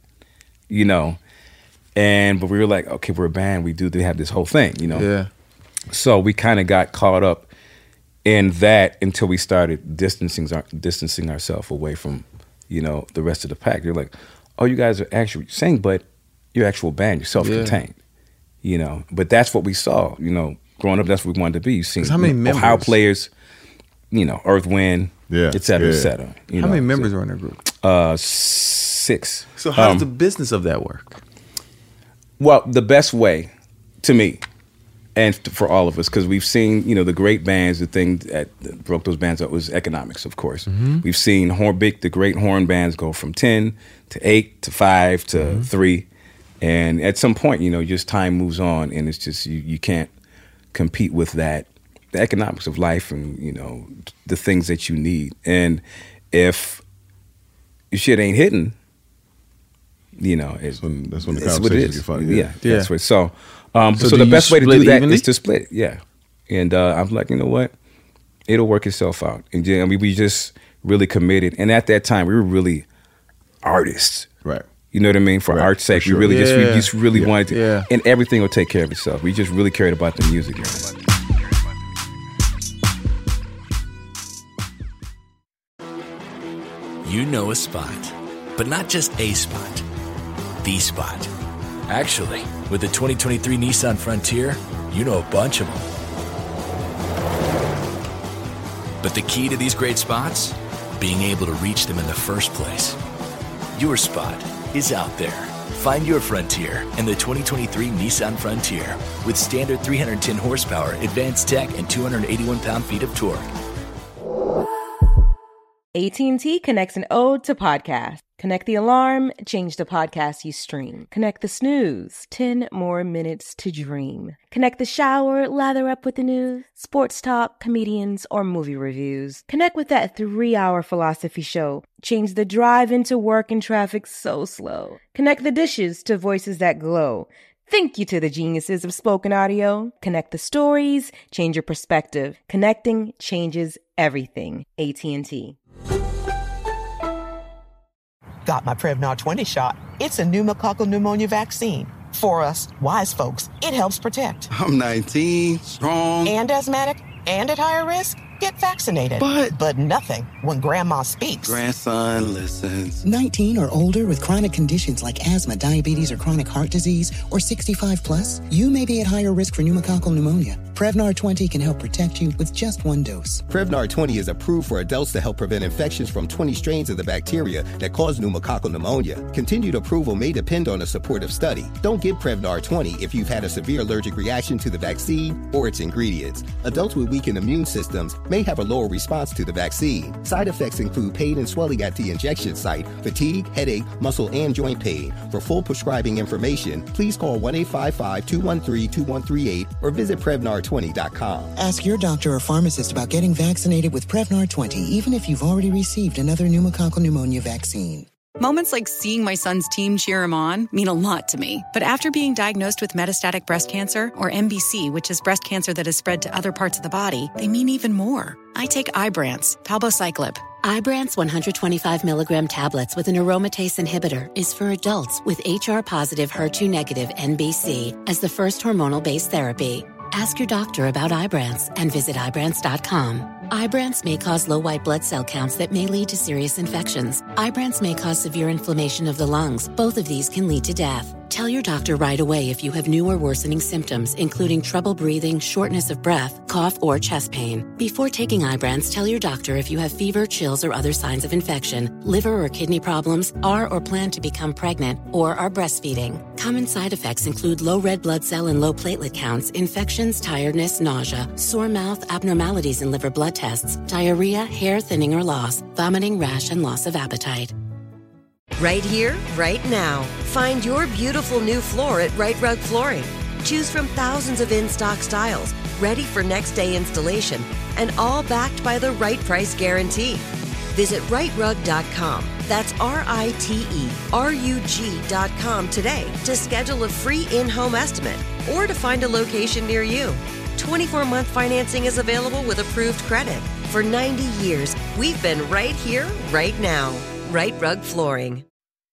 but we were like, okay, we're a band. They have this whole thing, Yeah. So we kind of got caught up in that until we started distancing ourselves away from, the rest of the pack. They're like, oh, you guys are actually sing, but you're actual band. You're self-contained, But that's what we saw, growing up. That's what we wanted to be. You seen how many members? Ohio players, Earth, Wind, et cetera, et cetera. How many members are in that group? 6. So how does the business of that work? Well, the best way, to me, and for all of us, because we've seen, the great bands, the thing that broke those bands up was economics, of course. We've seen the great horn bands go from 10 to 8 to 5 to 3. And at some point, just time moves on, and it's just, you can't compete with that, the economics of life and, the things that you need. And if your shit ain't hitting, that's when the conversations get fun. Yeah. That's what. So the best way to do that is to split. Yeah. And I'm like, you know what? It'll work itself out. And we just really committed. And at that time, we were really artists. Right. You know what I mean? For art's sake, sure. we just really wanted to. And everything will take care of itself. We just really cared about the music. You know a spot, but not just a spot. The spot. Actually, with the 2023 Nissan Frontier, you know a bunch of them. But the key to these great spots? Being able to reach them in the first place. Your spot is out there. Find your Frontier in the 2023 Nissan Frontier with standard 310 horsepower, advanced tech, and 281 pound-feet of torque. AT&T connects an ode to podcasts. Connect the alarm, change the podcast you stream. Connect the snooze, 10 more minutes to dream. Connect the shower, lather up with the news, sports talk, comedians, or movie reviews. Connect with that 3-hour philosophy show. Change the drive into work and traffic so slow. Connect the dishes to voices that glow. Thank you to the geniuses of spoken audio. Connect the stories, change your perspective. Connecting changes everything. AT&T. Got my Prevnar 20 shot. It's a pneumococcal pneumonia vaccine. For us, wise folks, it helps protect. I'm 19, strong. And asthmatic, and at higher risk? Get vaccinated. But nothing when grandma speaks. Grandson listens. 19 or older with chronic conditions like asthma, diabetes, or chronic heart disease, or 65 plus, you may be at higher risk for pneumococcal pneumonia. Prevnar 20 can help protect you with just one dose. Prevnar 20 is approved for adults to help prevent infections from 20 strains of the bacteria that cause pneumococcal pneumonia. Continued approval may depend on a supportive study. Don't give Prevnar 20 if you've had a severe allergic reaction to the vaccine or its ingredients. Adults with weakened immune systems may have a lower response to the vaccine. Side effects include pain and swelling at the injection site, fatigue, headache, muscle, and joint pain. For full prescribing information, please call 1-855-213-2138 or visit Prevnar20.com. Ask your doctor or pharmacist about getting vaccinated with Prevnar 20, even if you've already received another pneumococcal pneumonia vaccine. Moments like seeing my son's team cheer him on mean a lot to me. But after being diagnosed with metastatic breast cancer, or MBC, which is breast cancer that has spread to other parts of the body, they mean even more. I take Ibrance, palbociclib. Ibrance 125 milligram tablets with an aromatase inhibitor is for adults with HR-positive, HER2-negative NBC as the first hormonal-based therapy. Ask your doctor about Ibrance and visit Ibrance.com. Ibrance may cause low white blood cell counts that may lead to serious infections. Ibrance may cause severe inflammation of the lungs. Both of these can lead to death. Tell your doctor right away if you have new or worsening symptoms, including trouble breathing, shortness of breath, cough, or chest pain. Before taking Ibrance, tell your doctor if you have fever, chills, or other signs of infection, liver or kidney problems, are or plan to become pregnant, or are breastfeeding. Common side effects include low red blood cell and low platelet counts, infections, tiredness, nausea, sore mouth, abnormalities in liver blood tests, diarrhea, hair thinning or loss, vomiting, rash, and loss of appetite. Right here, right now. Find your beautiful new floor at Right Rug Flooring. Choose from thousands of in-stock styles, ready for next day installation, and all backed by the right price guarantee. Visit rightrug.com. That's RITERUG.com today to schedule a free in-home estimate or to find a location near you. 24-month financing is available with approved credit. For 90 years, we've been right here, right now. Right Rug Flooring.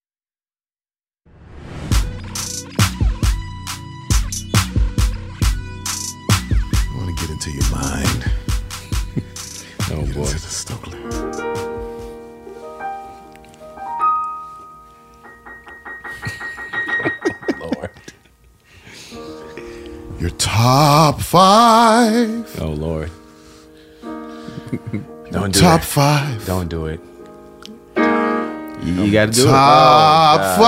I want to get into your mind. Oh, get boy. into the Stokely. Lord. Your top 5. Oh, Lord. Don't do top 5. Don't do it. You got to do top it.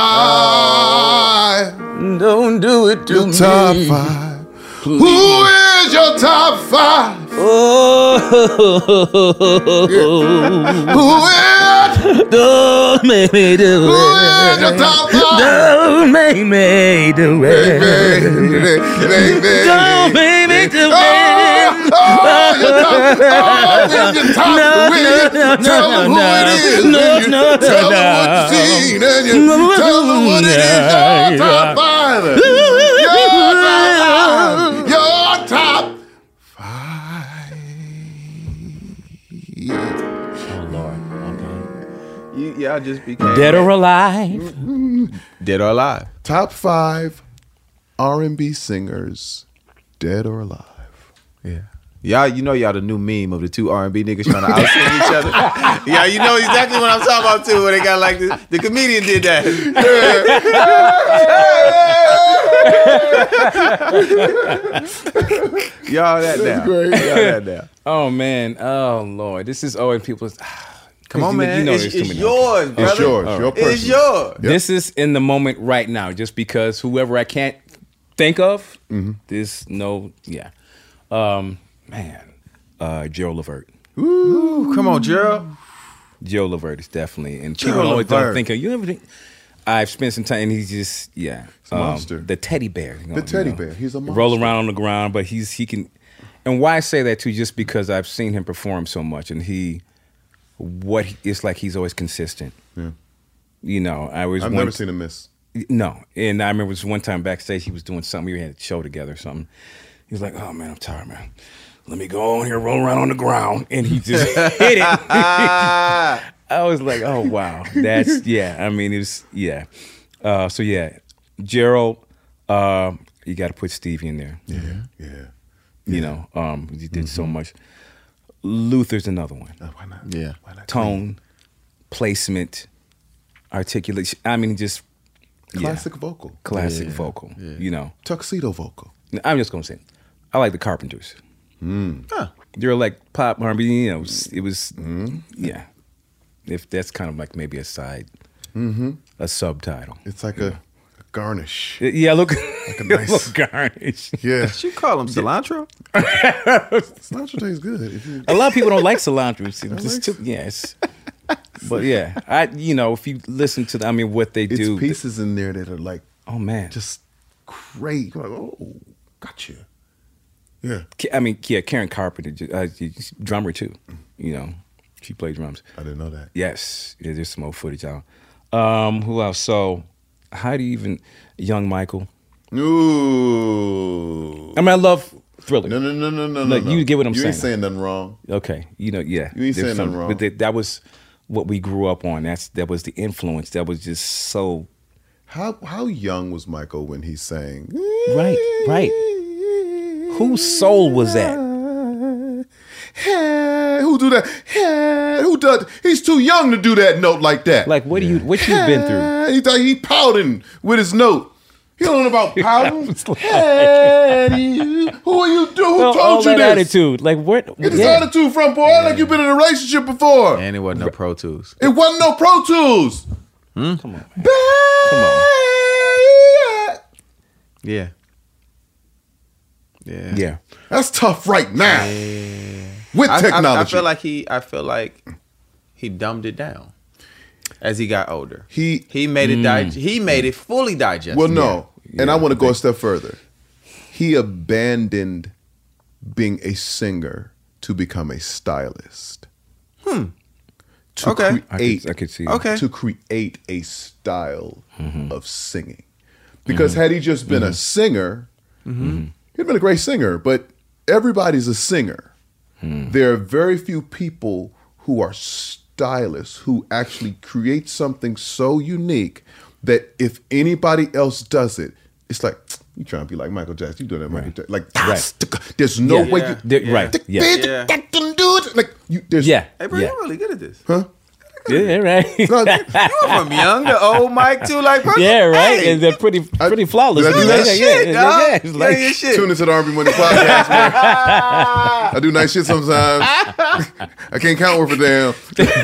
Top 5. Don't do it to your me. Top 5. Please. Who is your top 5? Oh. Yeah. Who is? Don't make me do it. Who is your top 5? Don't make me do it. Don't make me do it. Tell them who it is. Tell them what you seen, and you tell them what it is. Your top 5. Your top 5. Oh, Lord. Okay. Y'all just became Dead or alive. Dead or alive. Top 5 R&B singers, dead or alive. Yeah. Y'all, you know y'all the new meme of the two R&B niggas trying to out-sing each other. Yeah, you know exactly what I'm talking about too, when they got like this. The comedian did that. Y'all that down. Y'all that down. Oh, man. Oh, Lord. This is always people's... Come on, man. You know it's there's too many. yours, brother. It's yours. All Your right. person. It's yours. Yep. This is in the moment right now, just because whoever I can't think of, this man, Gerald Levert. Ooh, come on, Gerald. Joe Lavert is definitely. And Joe people always don't Lavert. think of, you ever think, I've spent some time, and he's just, a monster. The teddy bear. The teddy bear. He's a monster. Roll around on the ground, but he can. And why I say that too, just because I've seen him perform so much, and it's like he's always consistent. Yeah. You know, I've never seen him miss. No, and I remember this one time backstage, he was doing something. We had a show together or something. He was like, "Oh man, I'm tired, man. Let me go on here, roll around on the ground," and he just hit it. I was like, "Oh wow, that's yeah." I mean, it was yeah. So yeah, Gerald, you got to put Stevie in there. Yeah. You know, he did so much. Luther's another one. Why not? Yeah. Why not? Tone, placement, articulation. I mean, just Classic vocal. Classic vocal. Yeah. You know. Tuxedo vocal. I'm just gonna say, I like the Carpenters. They're like pop R&B. You know, it was yeah. If that's kind of like maybe a side, a subtitle. It's like a garnish. Yeah, look like a nice little garnish. Yeah. Did you call him cilantro? Cilantro tastes good. A lot of people don't like cilantro. Yes. But yeah, if you listen to what they do. It's pieces in there that are like, oh man, just great. You're like, oh, gotcha. Yeah. Karen Carpenter, drummer too. You know, she played drums. I didn't know that. Yes. Yeah, there's some old footage out. Who else? So, how do you even, Young Michael? Ooh. I love Thriller. No. Like, you get what I'm saying. You ain't saying nothing wrong. Okay. Yeah. You ain't saying nothing wrong. But that was what we grew up on. That was the influence. That was just so. How young was Michael when he sang? Right. Whose soul was that? Who do that? Who does? He's too young to do that note like that. Like, what you've been through? He pouting with his note. He don't know about pouting. Who are you? Who told you that this? attitude? Like, what? Get this attitude from, boy. Like you've been in a relationship before. And it wasn't no Pro Tools. It wasn't no Pro Tools. Come on, man. Come on. Yeah. Yeah. That's tough right now. With technology. I feel like he dumbed it down as he got older. He made it he made it fully digestible. Well, no. And I want to go a step further. He abandoned being a singer to become a stylist. To create, I could see that. To create a style of singing. Because had he just been a singer, he'd been a great singer, but everybody's a singer. There are very few people who are stylists who actually create something so unique that if anybody else does it, it's like, you trying to be like Michael Jackson. You doing that Michael Jackson. Like, there's no way you... That can do it. Like, there's... Hey, bro, you're really good at this. Huh? Yeah, right. You went from young to old Mike to like... Yeah, right. Hey. And they're pretty flawless. Did I do that shit, dog? It's like, shit. Tune into the R&B Money Podcast, man. I do nice shit sometimes. I can't count worth a damn.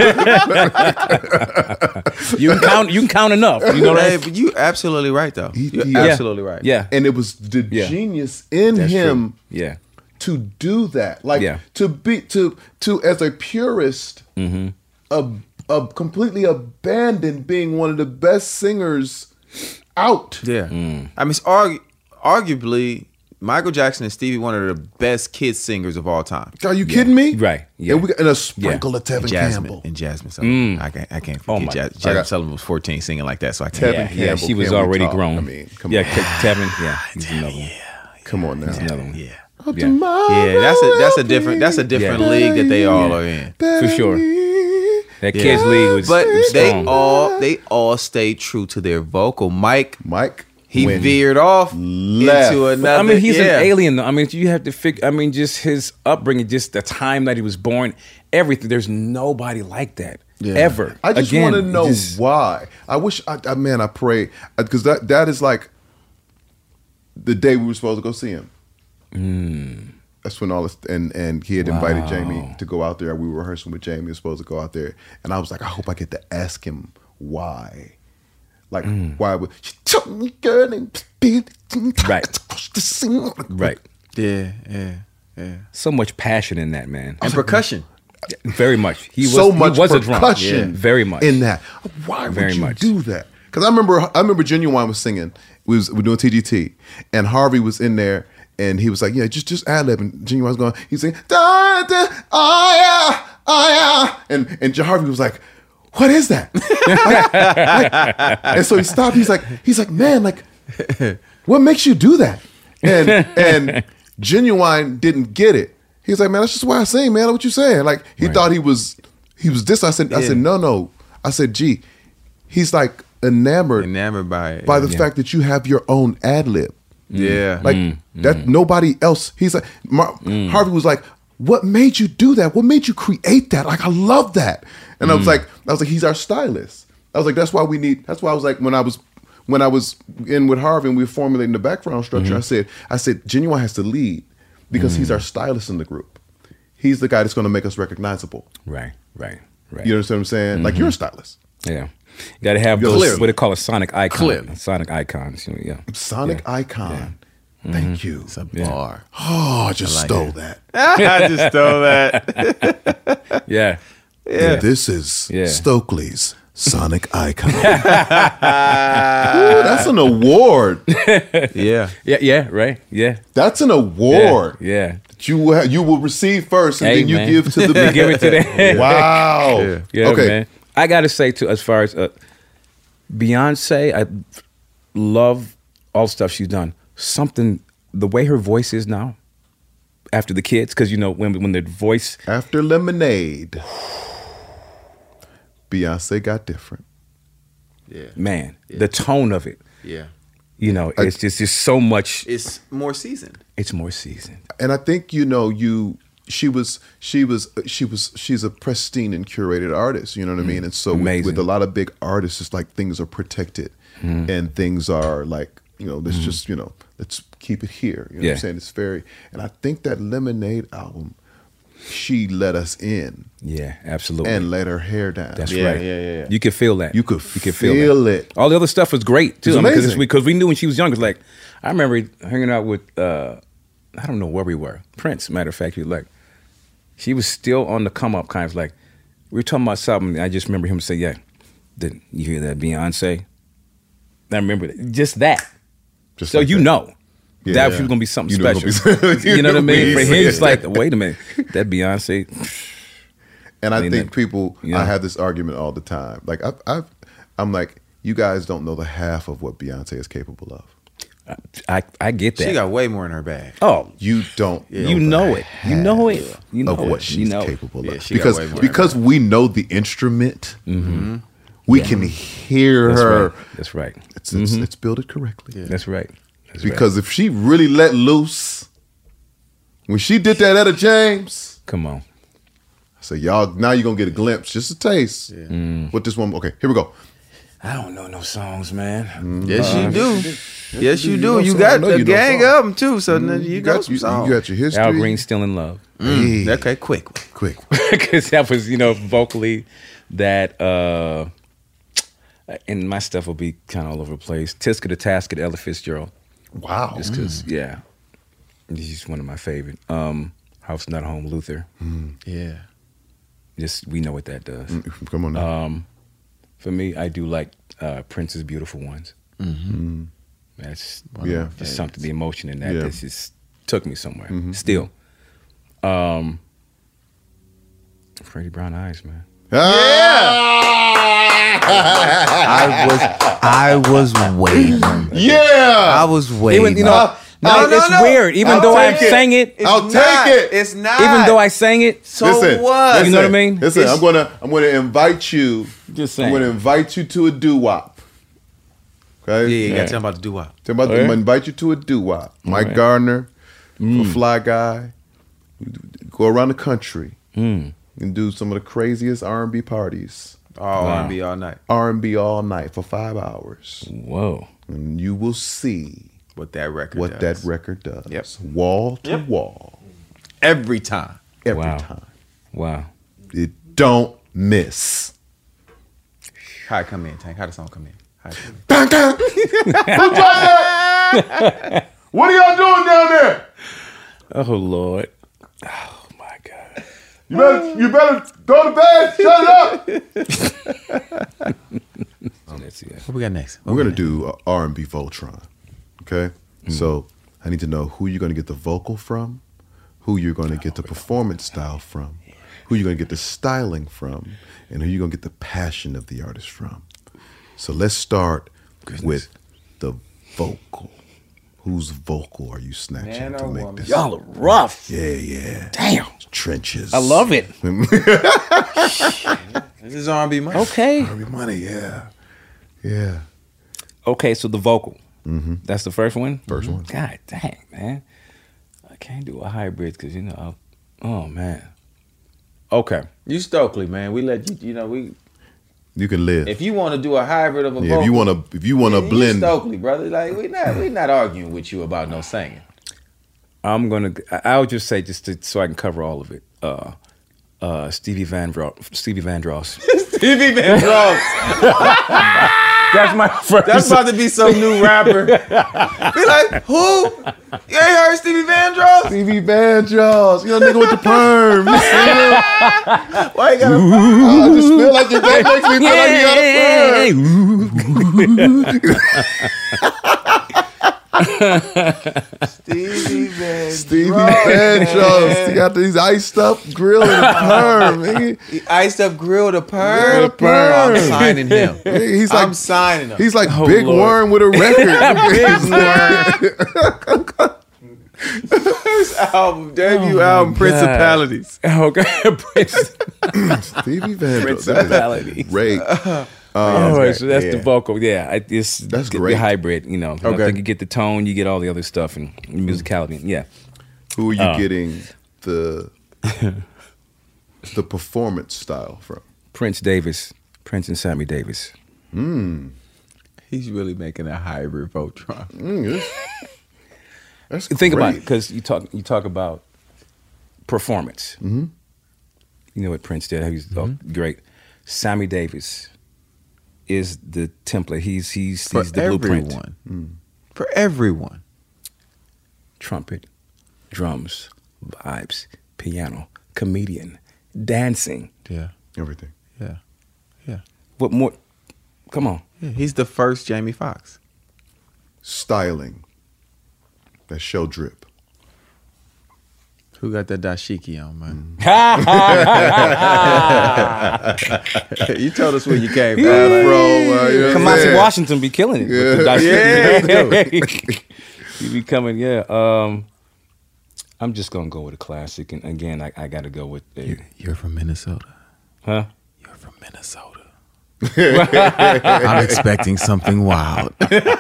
You can count enough. You know Hey, but you absolutely right, though. You're absolutely right. Yeah. And it was the genius in him to do that. Like, to as a purist, completely abandon being one of the best singers out. Yeah. I mean, it's arguably Michael Jackson and Stevie, one of the best kid singers of all time. Are you kidding me? Right. Yeah. And a sprinkle of Tevin Campbell. And Jasmine Sullivan. I can't forget Jasmine Sullivan was 14 singing like that, so I can't. Tevin Campbell. She was already grown. I mean, come on. Tevin. Yeah. He's another one. Come on now. He's another one. Yeah. That's a different league that they all are in. For sure. That kids league was strong. they all stayed true to their vocal. Mike he when veered off into another. I mean, he's an alien though. I mean, you have to figure. I mean, just his upbringing, just the time that he was born, everything. There's nobody like that ever. I just want to know why. I wish. I pray because that is like the day we were supposed to go see him. That's when all this, and he had invited Jamie to go out there. We were rehearsing with Jamie. We were supposed to go out there, and I was like, I hope I get to ask him why. Like, why would she told me, girl, and right. Yeah. So much passion in that, man. And percussion. Very much. He was so much he was a drummer. percussion Very much in that. Why Very would you much. do that? Because I remember Genuine was singing. We were doing TGT, and Harvey was in there, and he was like, "Yeah, just ad lib." And Genuine was going, he's saying, "Da da, oh yeah," and Harvey was like, "What is that?" And so he stopped. He's like, "Man, like, what makes you do that?" And Genuine didn't get it. He's like, "Man, that's just why I sing, man. What you saying?" Like he thought he was this. I said, no. I said, "Gee," he's like enamored by the fact that you have your own ad lib. Yeah, like that. Nobody else. He's like, Harvey was like, "What made you do that? What made you create that? Like, I love that." And I was like, he's our stylist. I was like, that's why I was like, when I was in with Harvey and we were formulating the background structure, I said, Genuine has to lead because he's our stylist in the group. He's the guy that's going to make us recognizable. Right. You understand what I'm saying? Like, you're a stylist. Yeah. You got to have those, what they call a sonic icon. Clearly. Sonic icons. Yeah. Sonic icon. Yeah. Thank you. It's a bar. Oh, I just stole that. I just stole that. Yeah. And this is Stokely's Sonic Icon. Ooh, that's an award. Yeah, right. Yeah. That's an award. Yeah. That you will receive first and Hey, then you man. give to the You give it to them. Wow. Yeah, okay. man. I got to say, too, as far as Beyonce, I love all the stuff she's done. The way her voice is now, after the kids, because, you know, when the voice... After Lemonade, Beyonce got different. Yeah. Man, the tone of it. Yeah. You know, it's just so much... It's more seasoned. It's more seasoned. And I think, you know, she's a pristine and curated artist, you know what I mean? And so with a lot of big artists, it's like things are protected and things are like, you know, let's just, you know, let's keep it here. You know what I'm saying? It's very, and I think that Lemonade album, she let us in. Yeah, absolutely. And let her hair down. That's right. Yeah. You could feel that. You could feel feel that. it. All the other stuff was great too. It's amazing. Because we knew when she was young. It was like, I remember hanging out with, I don't know where we were. Prince, matter of fact, he was like, she was still on the come up, kind of like, we were talking about something. And I just remember him say, "Yeah, did you hear that Beyonce?" I remember that. Just that. Just so like you that. know. Yeah. That was going to be something You know special. it's gonna be- You know what I mean? For him, Yeah. it's like, wait a minute, that Beyonce. And I mean, think people, yeah. I have this argument all the time. Like I'm like, you guys don't know the half of what Beyonce is capable of. I get that. She got way more in her bag. Oh, you don't. You know it. You know it. You know of what it. she's You know it. capable Yeah, of. she got way more in her Because we know the instrument. We can hear That's her. right. That's right. It's built it correctly. That's right. That's Because if she really let loose, when she did that Etta James, come on. I said, y'all, now you're gonna get a glimpse, just a taste. What this one? Okay, here we go. I don't know no songs, man. Yes, you do. Yes, you do. know You some- got I know a you know gang songs. of them too. So then you got some songs. You got your history. Al Green, Still in Love. Hey. Okay, quick. Because that was, you know, vocally that, and my stuff will be kind of all over the place. Tiska the Tasker, Ella Fitzgerald. Wow. Just because, yeah. He's one of my favorite. House Not Home, Luther. Yeah. Just, we know what that does. Come on now. For me, I do like Prince's Beautiful Ones. That's just something, the emotion in that, that just took me somewhere. Still. Freddie Brown Eyes, man. I was waiting. Yeah. I was waiting. Even, you know, it's weird. Even though I sang it, I'll take it. It's not. even though I sang it, So what? You know what I mean? Listen, I'm gonna invite you. Just saying. I'm gonna invite you to a doo-wop. Okay. Yeah, you got to tell them about the doo-wop. I'm gonna invite you to a doo-wop. Mike Gardner, for Fly Guy. Go around the country and do some of the craziest R&B parties. Oh, R&B all night. R&B all night for 5 hours. Whoa. And you will see What that record does. does. Yep. Wall to wall. Every time. Every Wow. time. Wow. It don't miss. How it come in, Tank? How the song come in? How it come in? Bang, bang. Who tried that? What are y'all doing down there? Oh, Lord. Oh, my God. You better go to bed. Shut it up. What we got next? We're gonna do R&B Voltron. Okay, so I need to know who you're gonna get the vocal from, who you're gonna get the performance style from, who you're gonna get the styling from, and who you're gonna get the passion of the artist from. So let's start with the vocal. Whose vocal are you snatching to make this? Y'all are rough. Yeah. Damn. Trenches. I love it. This is R&B money. Okay. R&B money, yeah. Okay, so the vocal. Mm-hmm. That's the first one? First one. God dang, man. I can't do a hybrid because, oh, man. Okay. You Stokely, man. We let you, You can live. if you want to do a hybrid of a vocal. If you wanna you blend. Stokely, brother. Like, we not arguing with you about no singing. I'll just say, so I can cover all of it. Stevie Vandross. Stevie Vandross. That's my first. That's about to be some new rapper. Be like, who? You ain't heard Stevie Vandross? Stevie Vandross. You know, nigga with the perm. Why you got a perm? I just feel like that makes me feel like you got a perm. Stevie Vandross. He got these iced up grill and a perm. Nigga. He iced up grill to perm. I'm signing him. I'm signing him. He's like Big Worm with a record. His debut album, Principalities. Okay, Stevie Vandross. Principalities. Great. So that's the vocal. Yeah, that's great. The hybrid, I think you get the tone, you get all the other stuff and musicality. Yeah. Who are you getting the performance style from? Prince and Sammy Davis. He's really making a hybrid Voltron. That's Think great. about it, because you talk about performance. Mm-hmm. You know what Prince did? He's great. Sammy Davis is the template. He's the blueprint. For everyone. Trumpet, drums, vibes, piano, comedian, dancing. Yeah. Everything. Yeah. What more? Come on. Yeah, he's the first Jamie Foxx. Styling. That show drip. Who got that dashiki on, man? You told us where you came from, bro. Kamasi Washington be killing it. With the dashiki. He be coming, I'm just gonna go with a classic, and again, I gotta go with You're from Minnesota, huh? You're from Minnesota. I'm expecting something wild.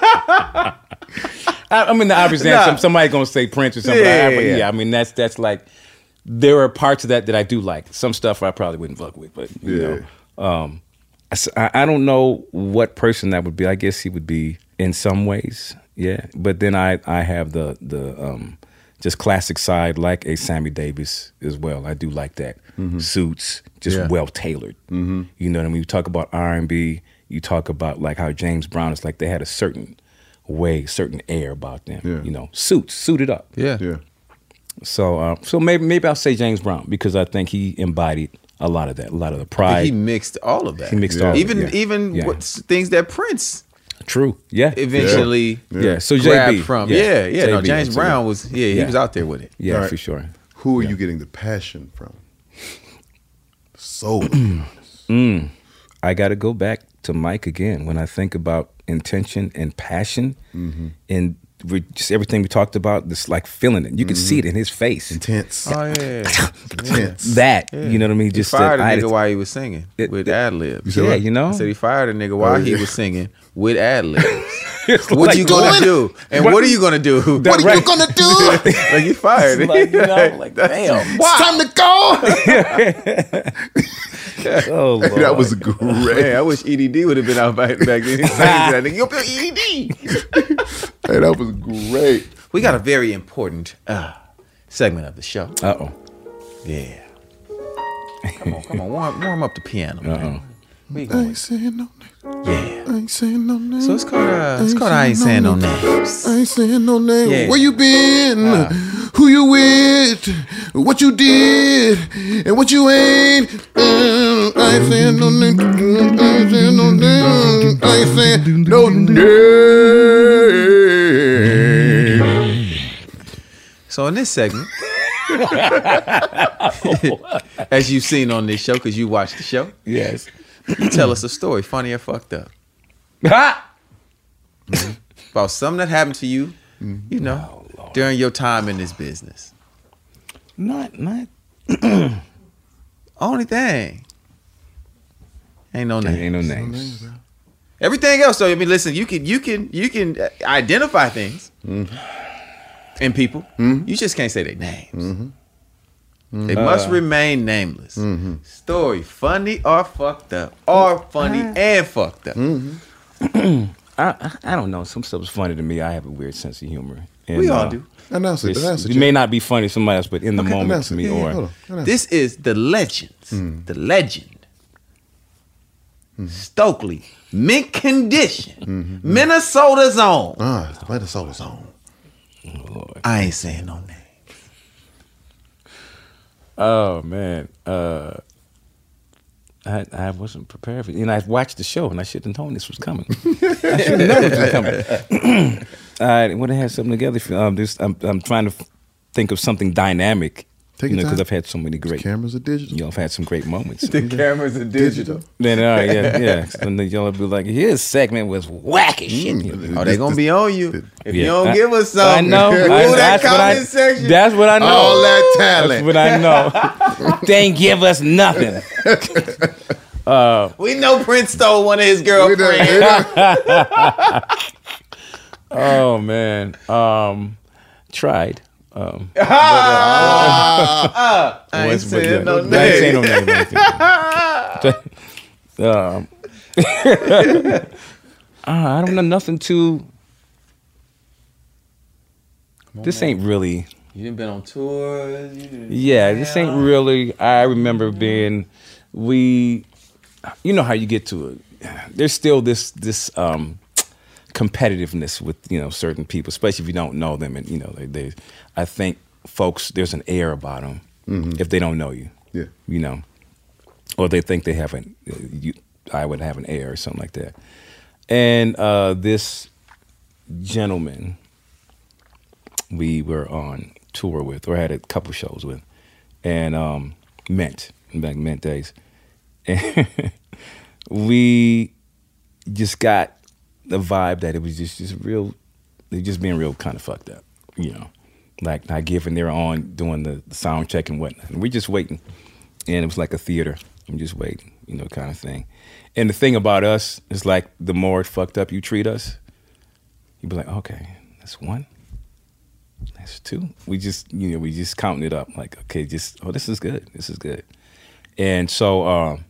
I'm in the obvious answer. Somebody gonna say Prince or something. I mean that's like there are parts of that I do like. Some stuff I probably wouldn't fuck with, but you know, I don't know what person that would be. I guess he would be in some ways, yeah. But then I have the just classic side, like a Sammy Davis as well. I do like that. Suits, just well tailored. You know what I mean? You talk about R&B, you talk about like how James Brown is like they had a certain way, certain air about them. You know, suited up. So maybe I'll say James Brown because I think he embodied a lot of that, a lot of the pride. He mixed all of that. He mixed all even of it. Even what things that Prince. True. Yeah. Eventually. Yeah. So grabbed JB from. JB, No, James Brown was. He was out there with it. Yeah, for sure. Who are you getting the passion from? Soul. I got to go back to Mike again when I think about intention and passion and just everything we talked about. This like feeling it. You can see it in his face. Intense. Oh yeah. Intense. That you know what I mean. Just he fired a that, nigga while he was singing with ad libs. Yeah, you know. I said he fired a nigga while he was singing with ad libs. What What you gonna do? And what are you gonna do? What are you gonna do? Like you fired. Like, you know, like damn. It's time to go. Oh, Lord. That was great. Man, I wish EDD would have been out back then. That nigga, yo, EDD. Hey, that was great. We got a very important segment of the show. Uh-oh. Yeah. Come on, warm up the piano. Man. We I going. ain't saying no names. Yeah. I ain't saying no names. So it's called I Ain't Saying No Names. I ain't saying no names. Yeah. Where you been? Who you with? What you did? And what you ain't? I ain't saying no names. I ain't saying no names. I ain't saying no names. So in this segment, as you've seen on this show, because you watched the show, Yes. you tell us a story, funny or fucked up, about something that happened to you, you know, during your time in this business. Not. Only thing, ain't no names. Ain't no names. Everything else, though, I mean, listen, you can identify things in people. You just can't say their names. They must remain nameless. Story, funny or fucked up, or funny and fucked up. I don't know. Some stuff is funny to me. I have a weird sense of humor. And, We all do. Announce it. it may not be funny to somebody else, but in the moment to me, This is the legends. The legend. Stokely, mint condition, Minnesota's own. Minnesota's own. Lord. I ain't saying no name. Oh man, I wasn't prepared for it. And I watched the show, and I shouldn't have known this was coming. I should have known this was coming. I would have had something together. I'm trying to think of something dynamic. Take your time. Because I've had so many great. Cameras are digital. You know, I've had some great moments. The cameras are digital. Then yeah. And then y'all be like, his segment was whack as shit. Oh, they gonna be on you if you Yeah. don't give us something. I know. That comment section. That's what I know. All that talent. That's what I know. They ain't give us nothing. We know Prince stole one of his girlfriends. Oh man, tried. I ain't saying no name. I ain't saying no name. I don't know nothing too. This ain't really. You done been on tours. Yeah, this ain't really. I remember being. You know how you get to it. There's still this competitiveness with certain people, especially if you don't know them, and they I think folks, there's an air about them if they don't know you. Yeah. Or they think they haven't. I would have an air or something like that. And this gentleman, we were on tour with, or had a couple shows with, and Mint days, and we just got the vibe that it was just real, just being real kind of fucked up, like not giving. They're on doing the sound check and whatnot, and we're just waiting, and it was like a theater. I'm just waiting, kind of thing. And the thing about us is like the more fucked up you treat us, you'd be like, okay, that's one, that's two. We just counting it up, like, okay, this is good, and so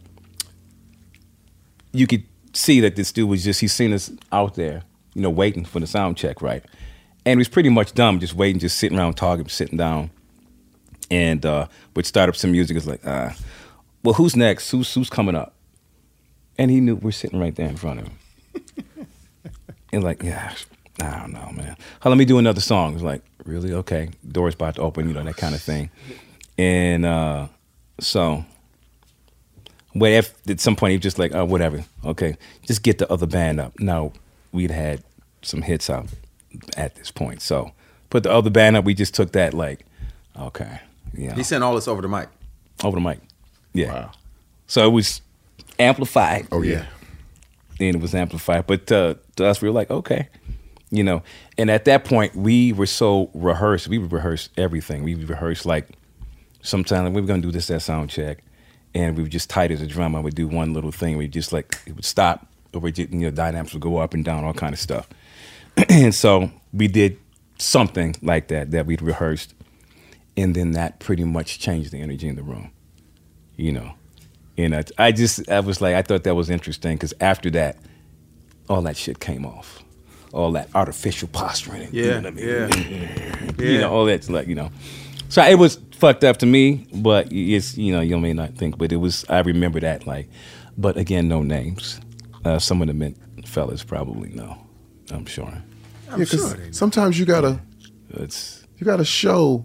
you could see that this dude was he's seen us out there, waiting for the sound check, right? And he was pretty much dumb, just waiting, just sitting around talking, sitting down, and would start up some music. It's like, well, who's next? Who's coming up? And he knew we're sitting right there in front of him. And like, yeah, I don't know, man. Let me do another song. It's like, really? Okay. Door's about to open, that kind of thing. And so, but at some point he was just like, oh, whatever. Okay, just get the other band up. No, we'd had some hits out at this point. So put the other band up. We just took that like, okay. He sent all this over the mic. Over the mic. Yeah. Wow. So it was amplified. Oh, yeah. And it was amplified. But to us, we were like, okay. And at that point, we were so rehearsed. We would rehearse everything. We would rehearse like sometimes we were going to do that sound check. And we were just tight as a drum. I would do one little thing. We just like, it would stop. Or we just, dynamics would go up and down, all kind of stuff. And so we did something like that we'd rehearsed. And then that pretty much changed the energy in the room, And I was like, I thought that was interesting because after that, all that shit came off. All that artificial posturing. Yeah, all that's like, So it was fucked up to me, but it's, you may not think, but it was, I remember that like, But again, no names. Some of the fellas probably know. I'm sure. I'm sure sometimes you gotta show,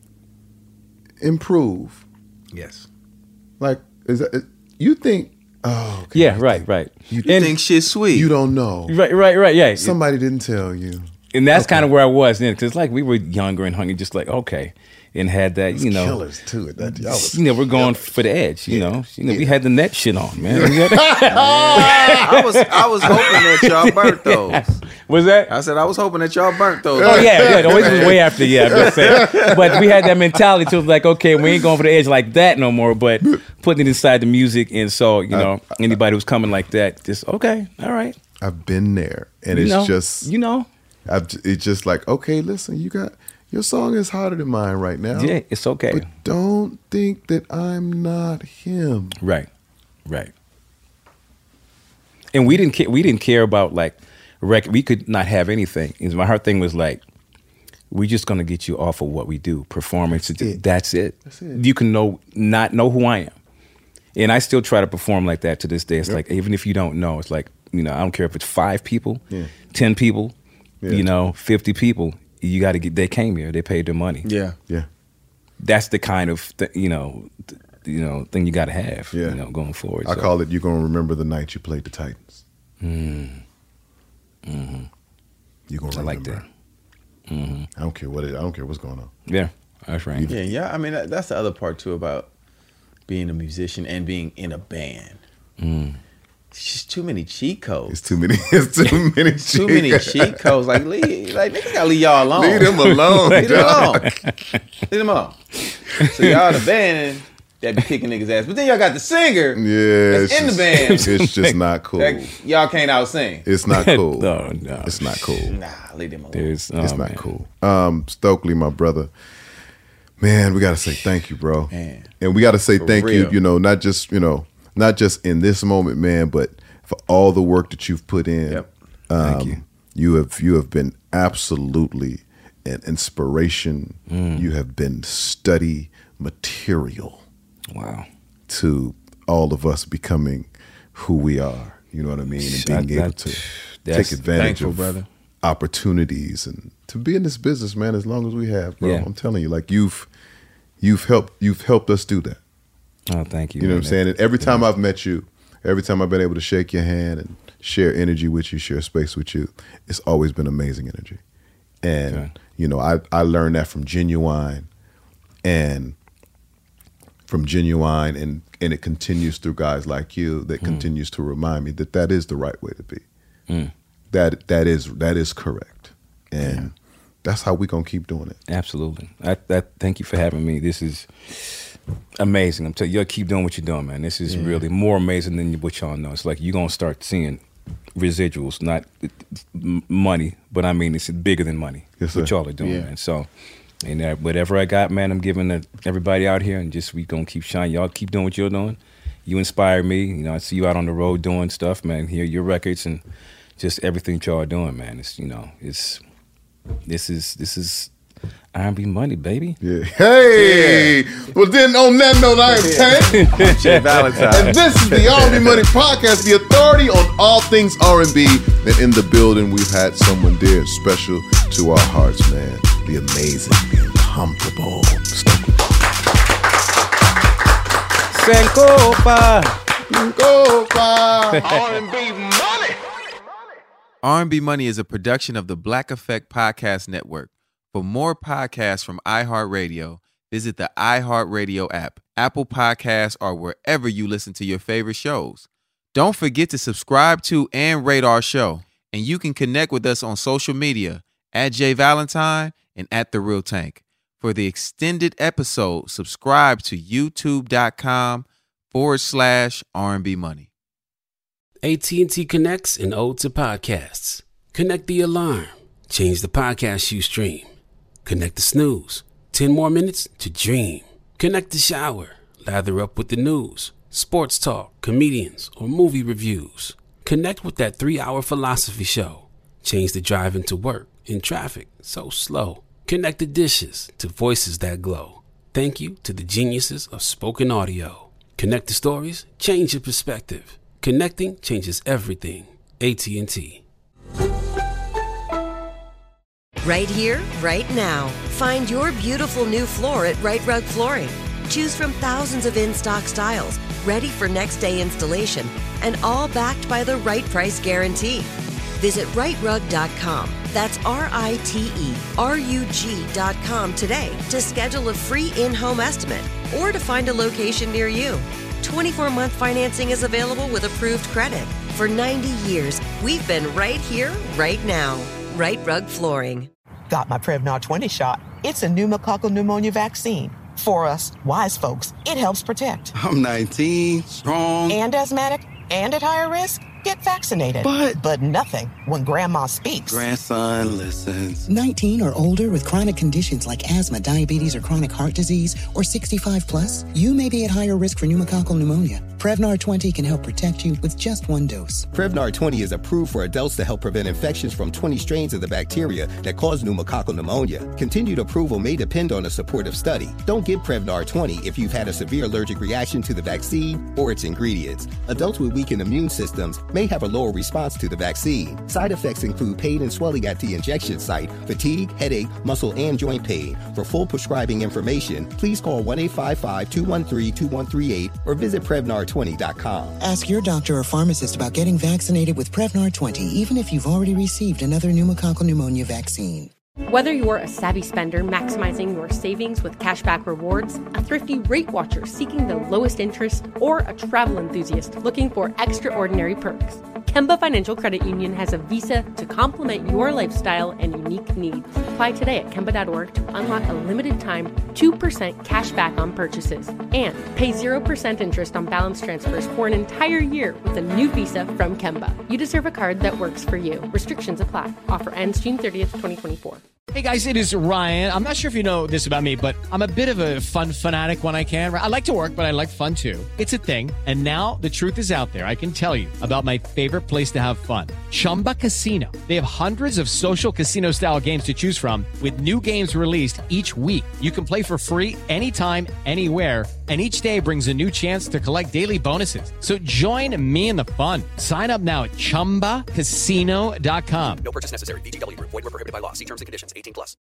improve. Yes. Like you think? Oh, okay. Yeah, right. You think shit's sweet. You don't know. Right. Yeah. Somebody didn't tell you. And that's kind of where I was then, because like we were younger and hungry, just like okay, and had that killers too. We're going for the edge. You know, we had the net shit on, man. I was hoping that y'all burnt those. Was that? I said I was hoping that y'all burnt those. Oh yeah. The always was way after. Yeah, I'm just saying. But we had that mentality too, like okay, we ain't going for the edge like that no more. But putting it inside the music, and so anybody who's coming like that, just okay, all right. I've been there, and it's just it's just like okay, listen, your song is hotter than mine right now. Yeah, it's okay. But don't think that I'm not him. Right. And we didn't care about like record. We could not have anything. My whole thing was like, we're just gonna get you off of what we do. Performance. That's it. You can not know who I am. And I still try to perform like that to this day. It's like even if you don't know, it's like, I don't care if it's 5 people, 10 people, 50 people. You got to get. They came here. They paid their money. Yeah. That's the kind of thing you got to have. Yeah. Going forward. I call it. You're gonna remember the night you played the Titans. Mm-hmm. You're gonna remember. I like that. Mm-hmm. I don't care what I don't care what's going on. Yeah, that's right. Yeah. I mean, that's the other part too about being a musician and being in a band. It's just too many cheat codes. It's too many cheat codes. Like niggas gotta leave y'all alone. Leave them alone. Leave them alone. So y'all the band that be kicking niggas' ass, but then y'all got the singer. Yeah, that's in the band. It's just not cool. Y'all can't out sing. It's not cool. No, it's not cool. Nah, leave them alone. It's not cool. Stokely, my brother. Man, we gotta say thank you, bro. Man. And we gotta say thank real. you. Not just in this moment, man, but for all the work that you've put in. Yep. Thank you. You have been absolutely an inspiration. You have been study material. Wow. To all of us becoming who we are. You know what I mean? And being able to take advantage of opportunities and to be in this business, man, as long as we have, bro. Yeah. I'm telling you, like you've helped us do that. Oh, thank you. You know what I'm saying? And every time I've met you, every time I've been able to shake your hand and share energy with you, share space with you, it's always been amazing energy. And, I learned that from Genuine and it continues through guys like you that continues to remind me that is the right way to be. That is correct. And that's how we're going to keep doing it. Absolutely. I thank you for having me. This is amazing. I'm telling you, y'all keep doing what you're doing, man. This is really more amazing than what y'all know. It's like you're going to start seeing residuals, not money, but I mean, it's bigger than money. Yes, what y'all are doing, man. So, and whatever I got, man, I'm giving to everybody out here, and just we going to keep shining. Y'all keep doing what you're doing. You inspire me. I see you out on the road doing stuff, man. Hear your records and just everything y'all are doing, man. It's, this is R&B money, baby. Yeah. Hey! Well, then on that note, I am Tank. Jay Valentine. And this is the R&B Money Podcast, the authority on all things R&B. And in the building, we've had someone dear, special to our hearts, man. The amazing, the incomparable Stokely. R&B Money. R&B Money is a production of the Black Effect Podcast Network. For more podcasts from iHeartRadio, visit the iHeartRadio app, Apple Podcasts, or wherever you listen to your favorite shows. Don't forget to subscribe to and rate our show. And you can connect with us on social media at Jay Valentine and at The Real Tank. For the extended episode, subscribe to youtube.com/R&B Money. AT&T connects an ode to podcasts. Connect the alarm. Change the podcast you stream. Connect the snooze. 10 more minutes to dream. Connect the shower. Lather up with the news, sports talk, comedians, or movie reviews. Connect with that 3-hour philosophy show. Change the drive into work in traffic so slow. Connect the dishes to voices that glow. Thank you to the geniuses of spoken audio. Connect the stories, change your perspective. Connecting changes everything. AT&T. Right here, right now. Find your beautiful new floor at Right Rug Flooring. Choose from thousands of in-stock styles, ready for next day installation, and all backed by the right price guarantee. Visit rightrug.com. That's RITERUG.com today to schedule a free in-home estimate or to find a location near you. 24-month financing is available with approved credit. For 90 years, we've been right here, right now. Right Rug Flooring. Got my Prevnar 20 shot. It's a pneumococcal pneumonia vaccine. For us, wise folks, it helps protect. I'm 19, strong. And asthmatic and at higher risk? Get vaccinated. But nothing when grandma speaks. Grandson listens. 19 or older with chronic conditions like asthma, diabetes, or chronic heart disease, or 65 plus, you may be at higher risk for pneumococcal pneumonia. Prevnar 20 can help protect you with just one dose. Prevnar 20 is approved for adults to help prevent infections from 20 strains of the bacteria that cause pneumococcal pneumonia. Continued approval may depend on a supportive study. Don't give Prevnar 20 if you've had a severe allergic reaction to the vaccine or its ingredients. Adults with weakened immune systems may have a lower response to the vaccine. Side effects include pain and swelling at the injection site, fatigue, headache, muscle, and joint pain. For full prescribing information, please call 1-855-213-2138 or visit Prevnar20.com. Ask your doctor or pharmacist about getting vaccinated with Prevnar 20, even if you've already received another pneumococcal pneumonia vaccine. Whether you're a savvy spender maximizing your savings with cashback rewards, a thrifty rate watcher seeking the lowest interest, or a travel enthusiast looking for extraordinary perks, Kemba Financial Credit Union has a visa to complement your lifestyle and unique needs. Apply today at Kemba.org to unlock a limited time 2% cash back on purchases and pay 0% interest on balance transfers for an entire year with a new visa from Kemba. You deserve a card that works for you. Restrictions apply. Offer ends June 30th, 2024. Hey guys, it is Ryan. I'm not sure if you know this about me, but I'm a bit of a fun fanatic when I can. I like to work, but I like fun too. It's a thing. And now the truth is out there. I can tell you about my favorite place to have fun. Chumba Casino. They have hundreds of social casino style games to choose from with new games released each week. You can play for free anytime, anywhere. And each day brings a new chance to collect daily bonuses. So join me in the fun. Sign up now at ChumbaCasino.com. No purchase necessary. VGW Group. Void where prohibited by law. See terms and conditions. 18 plus.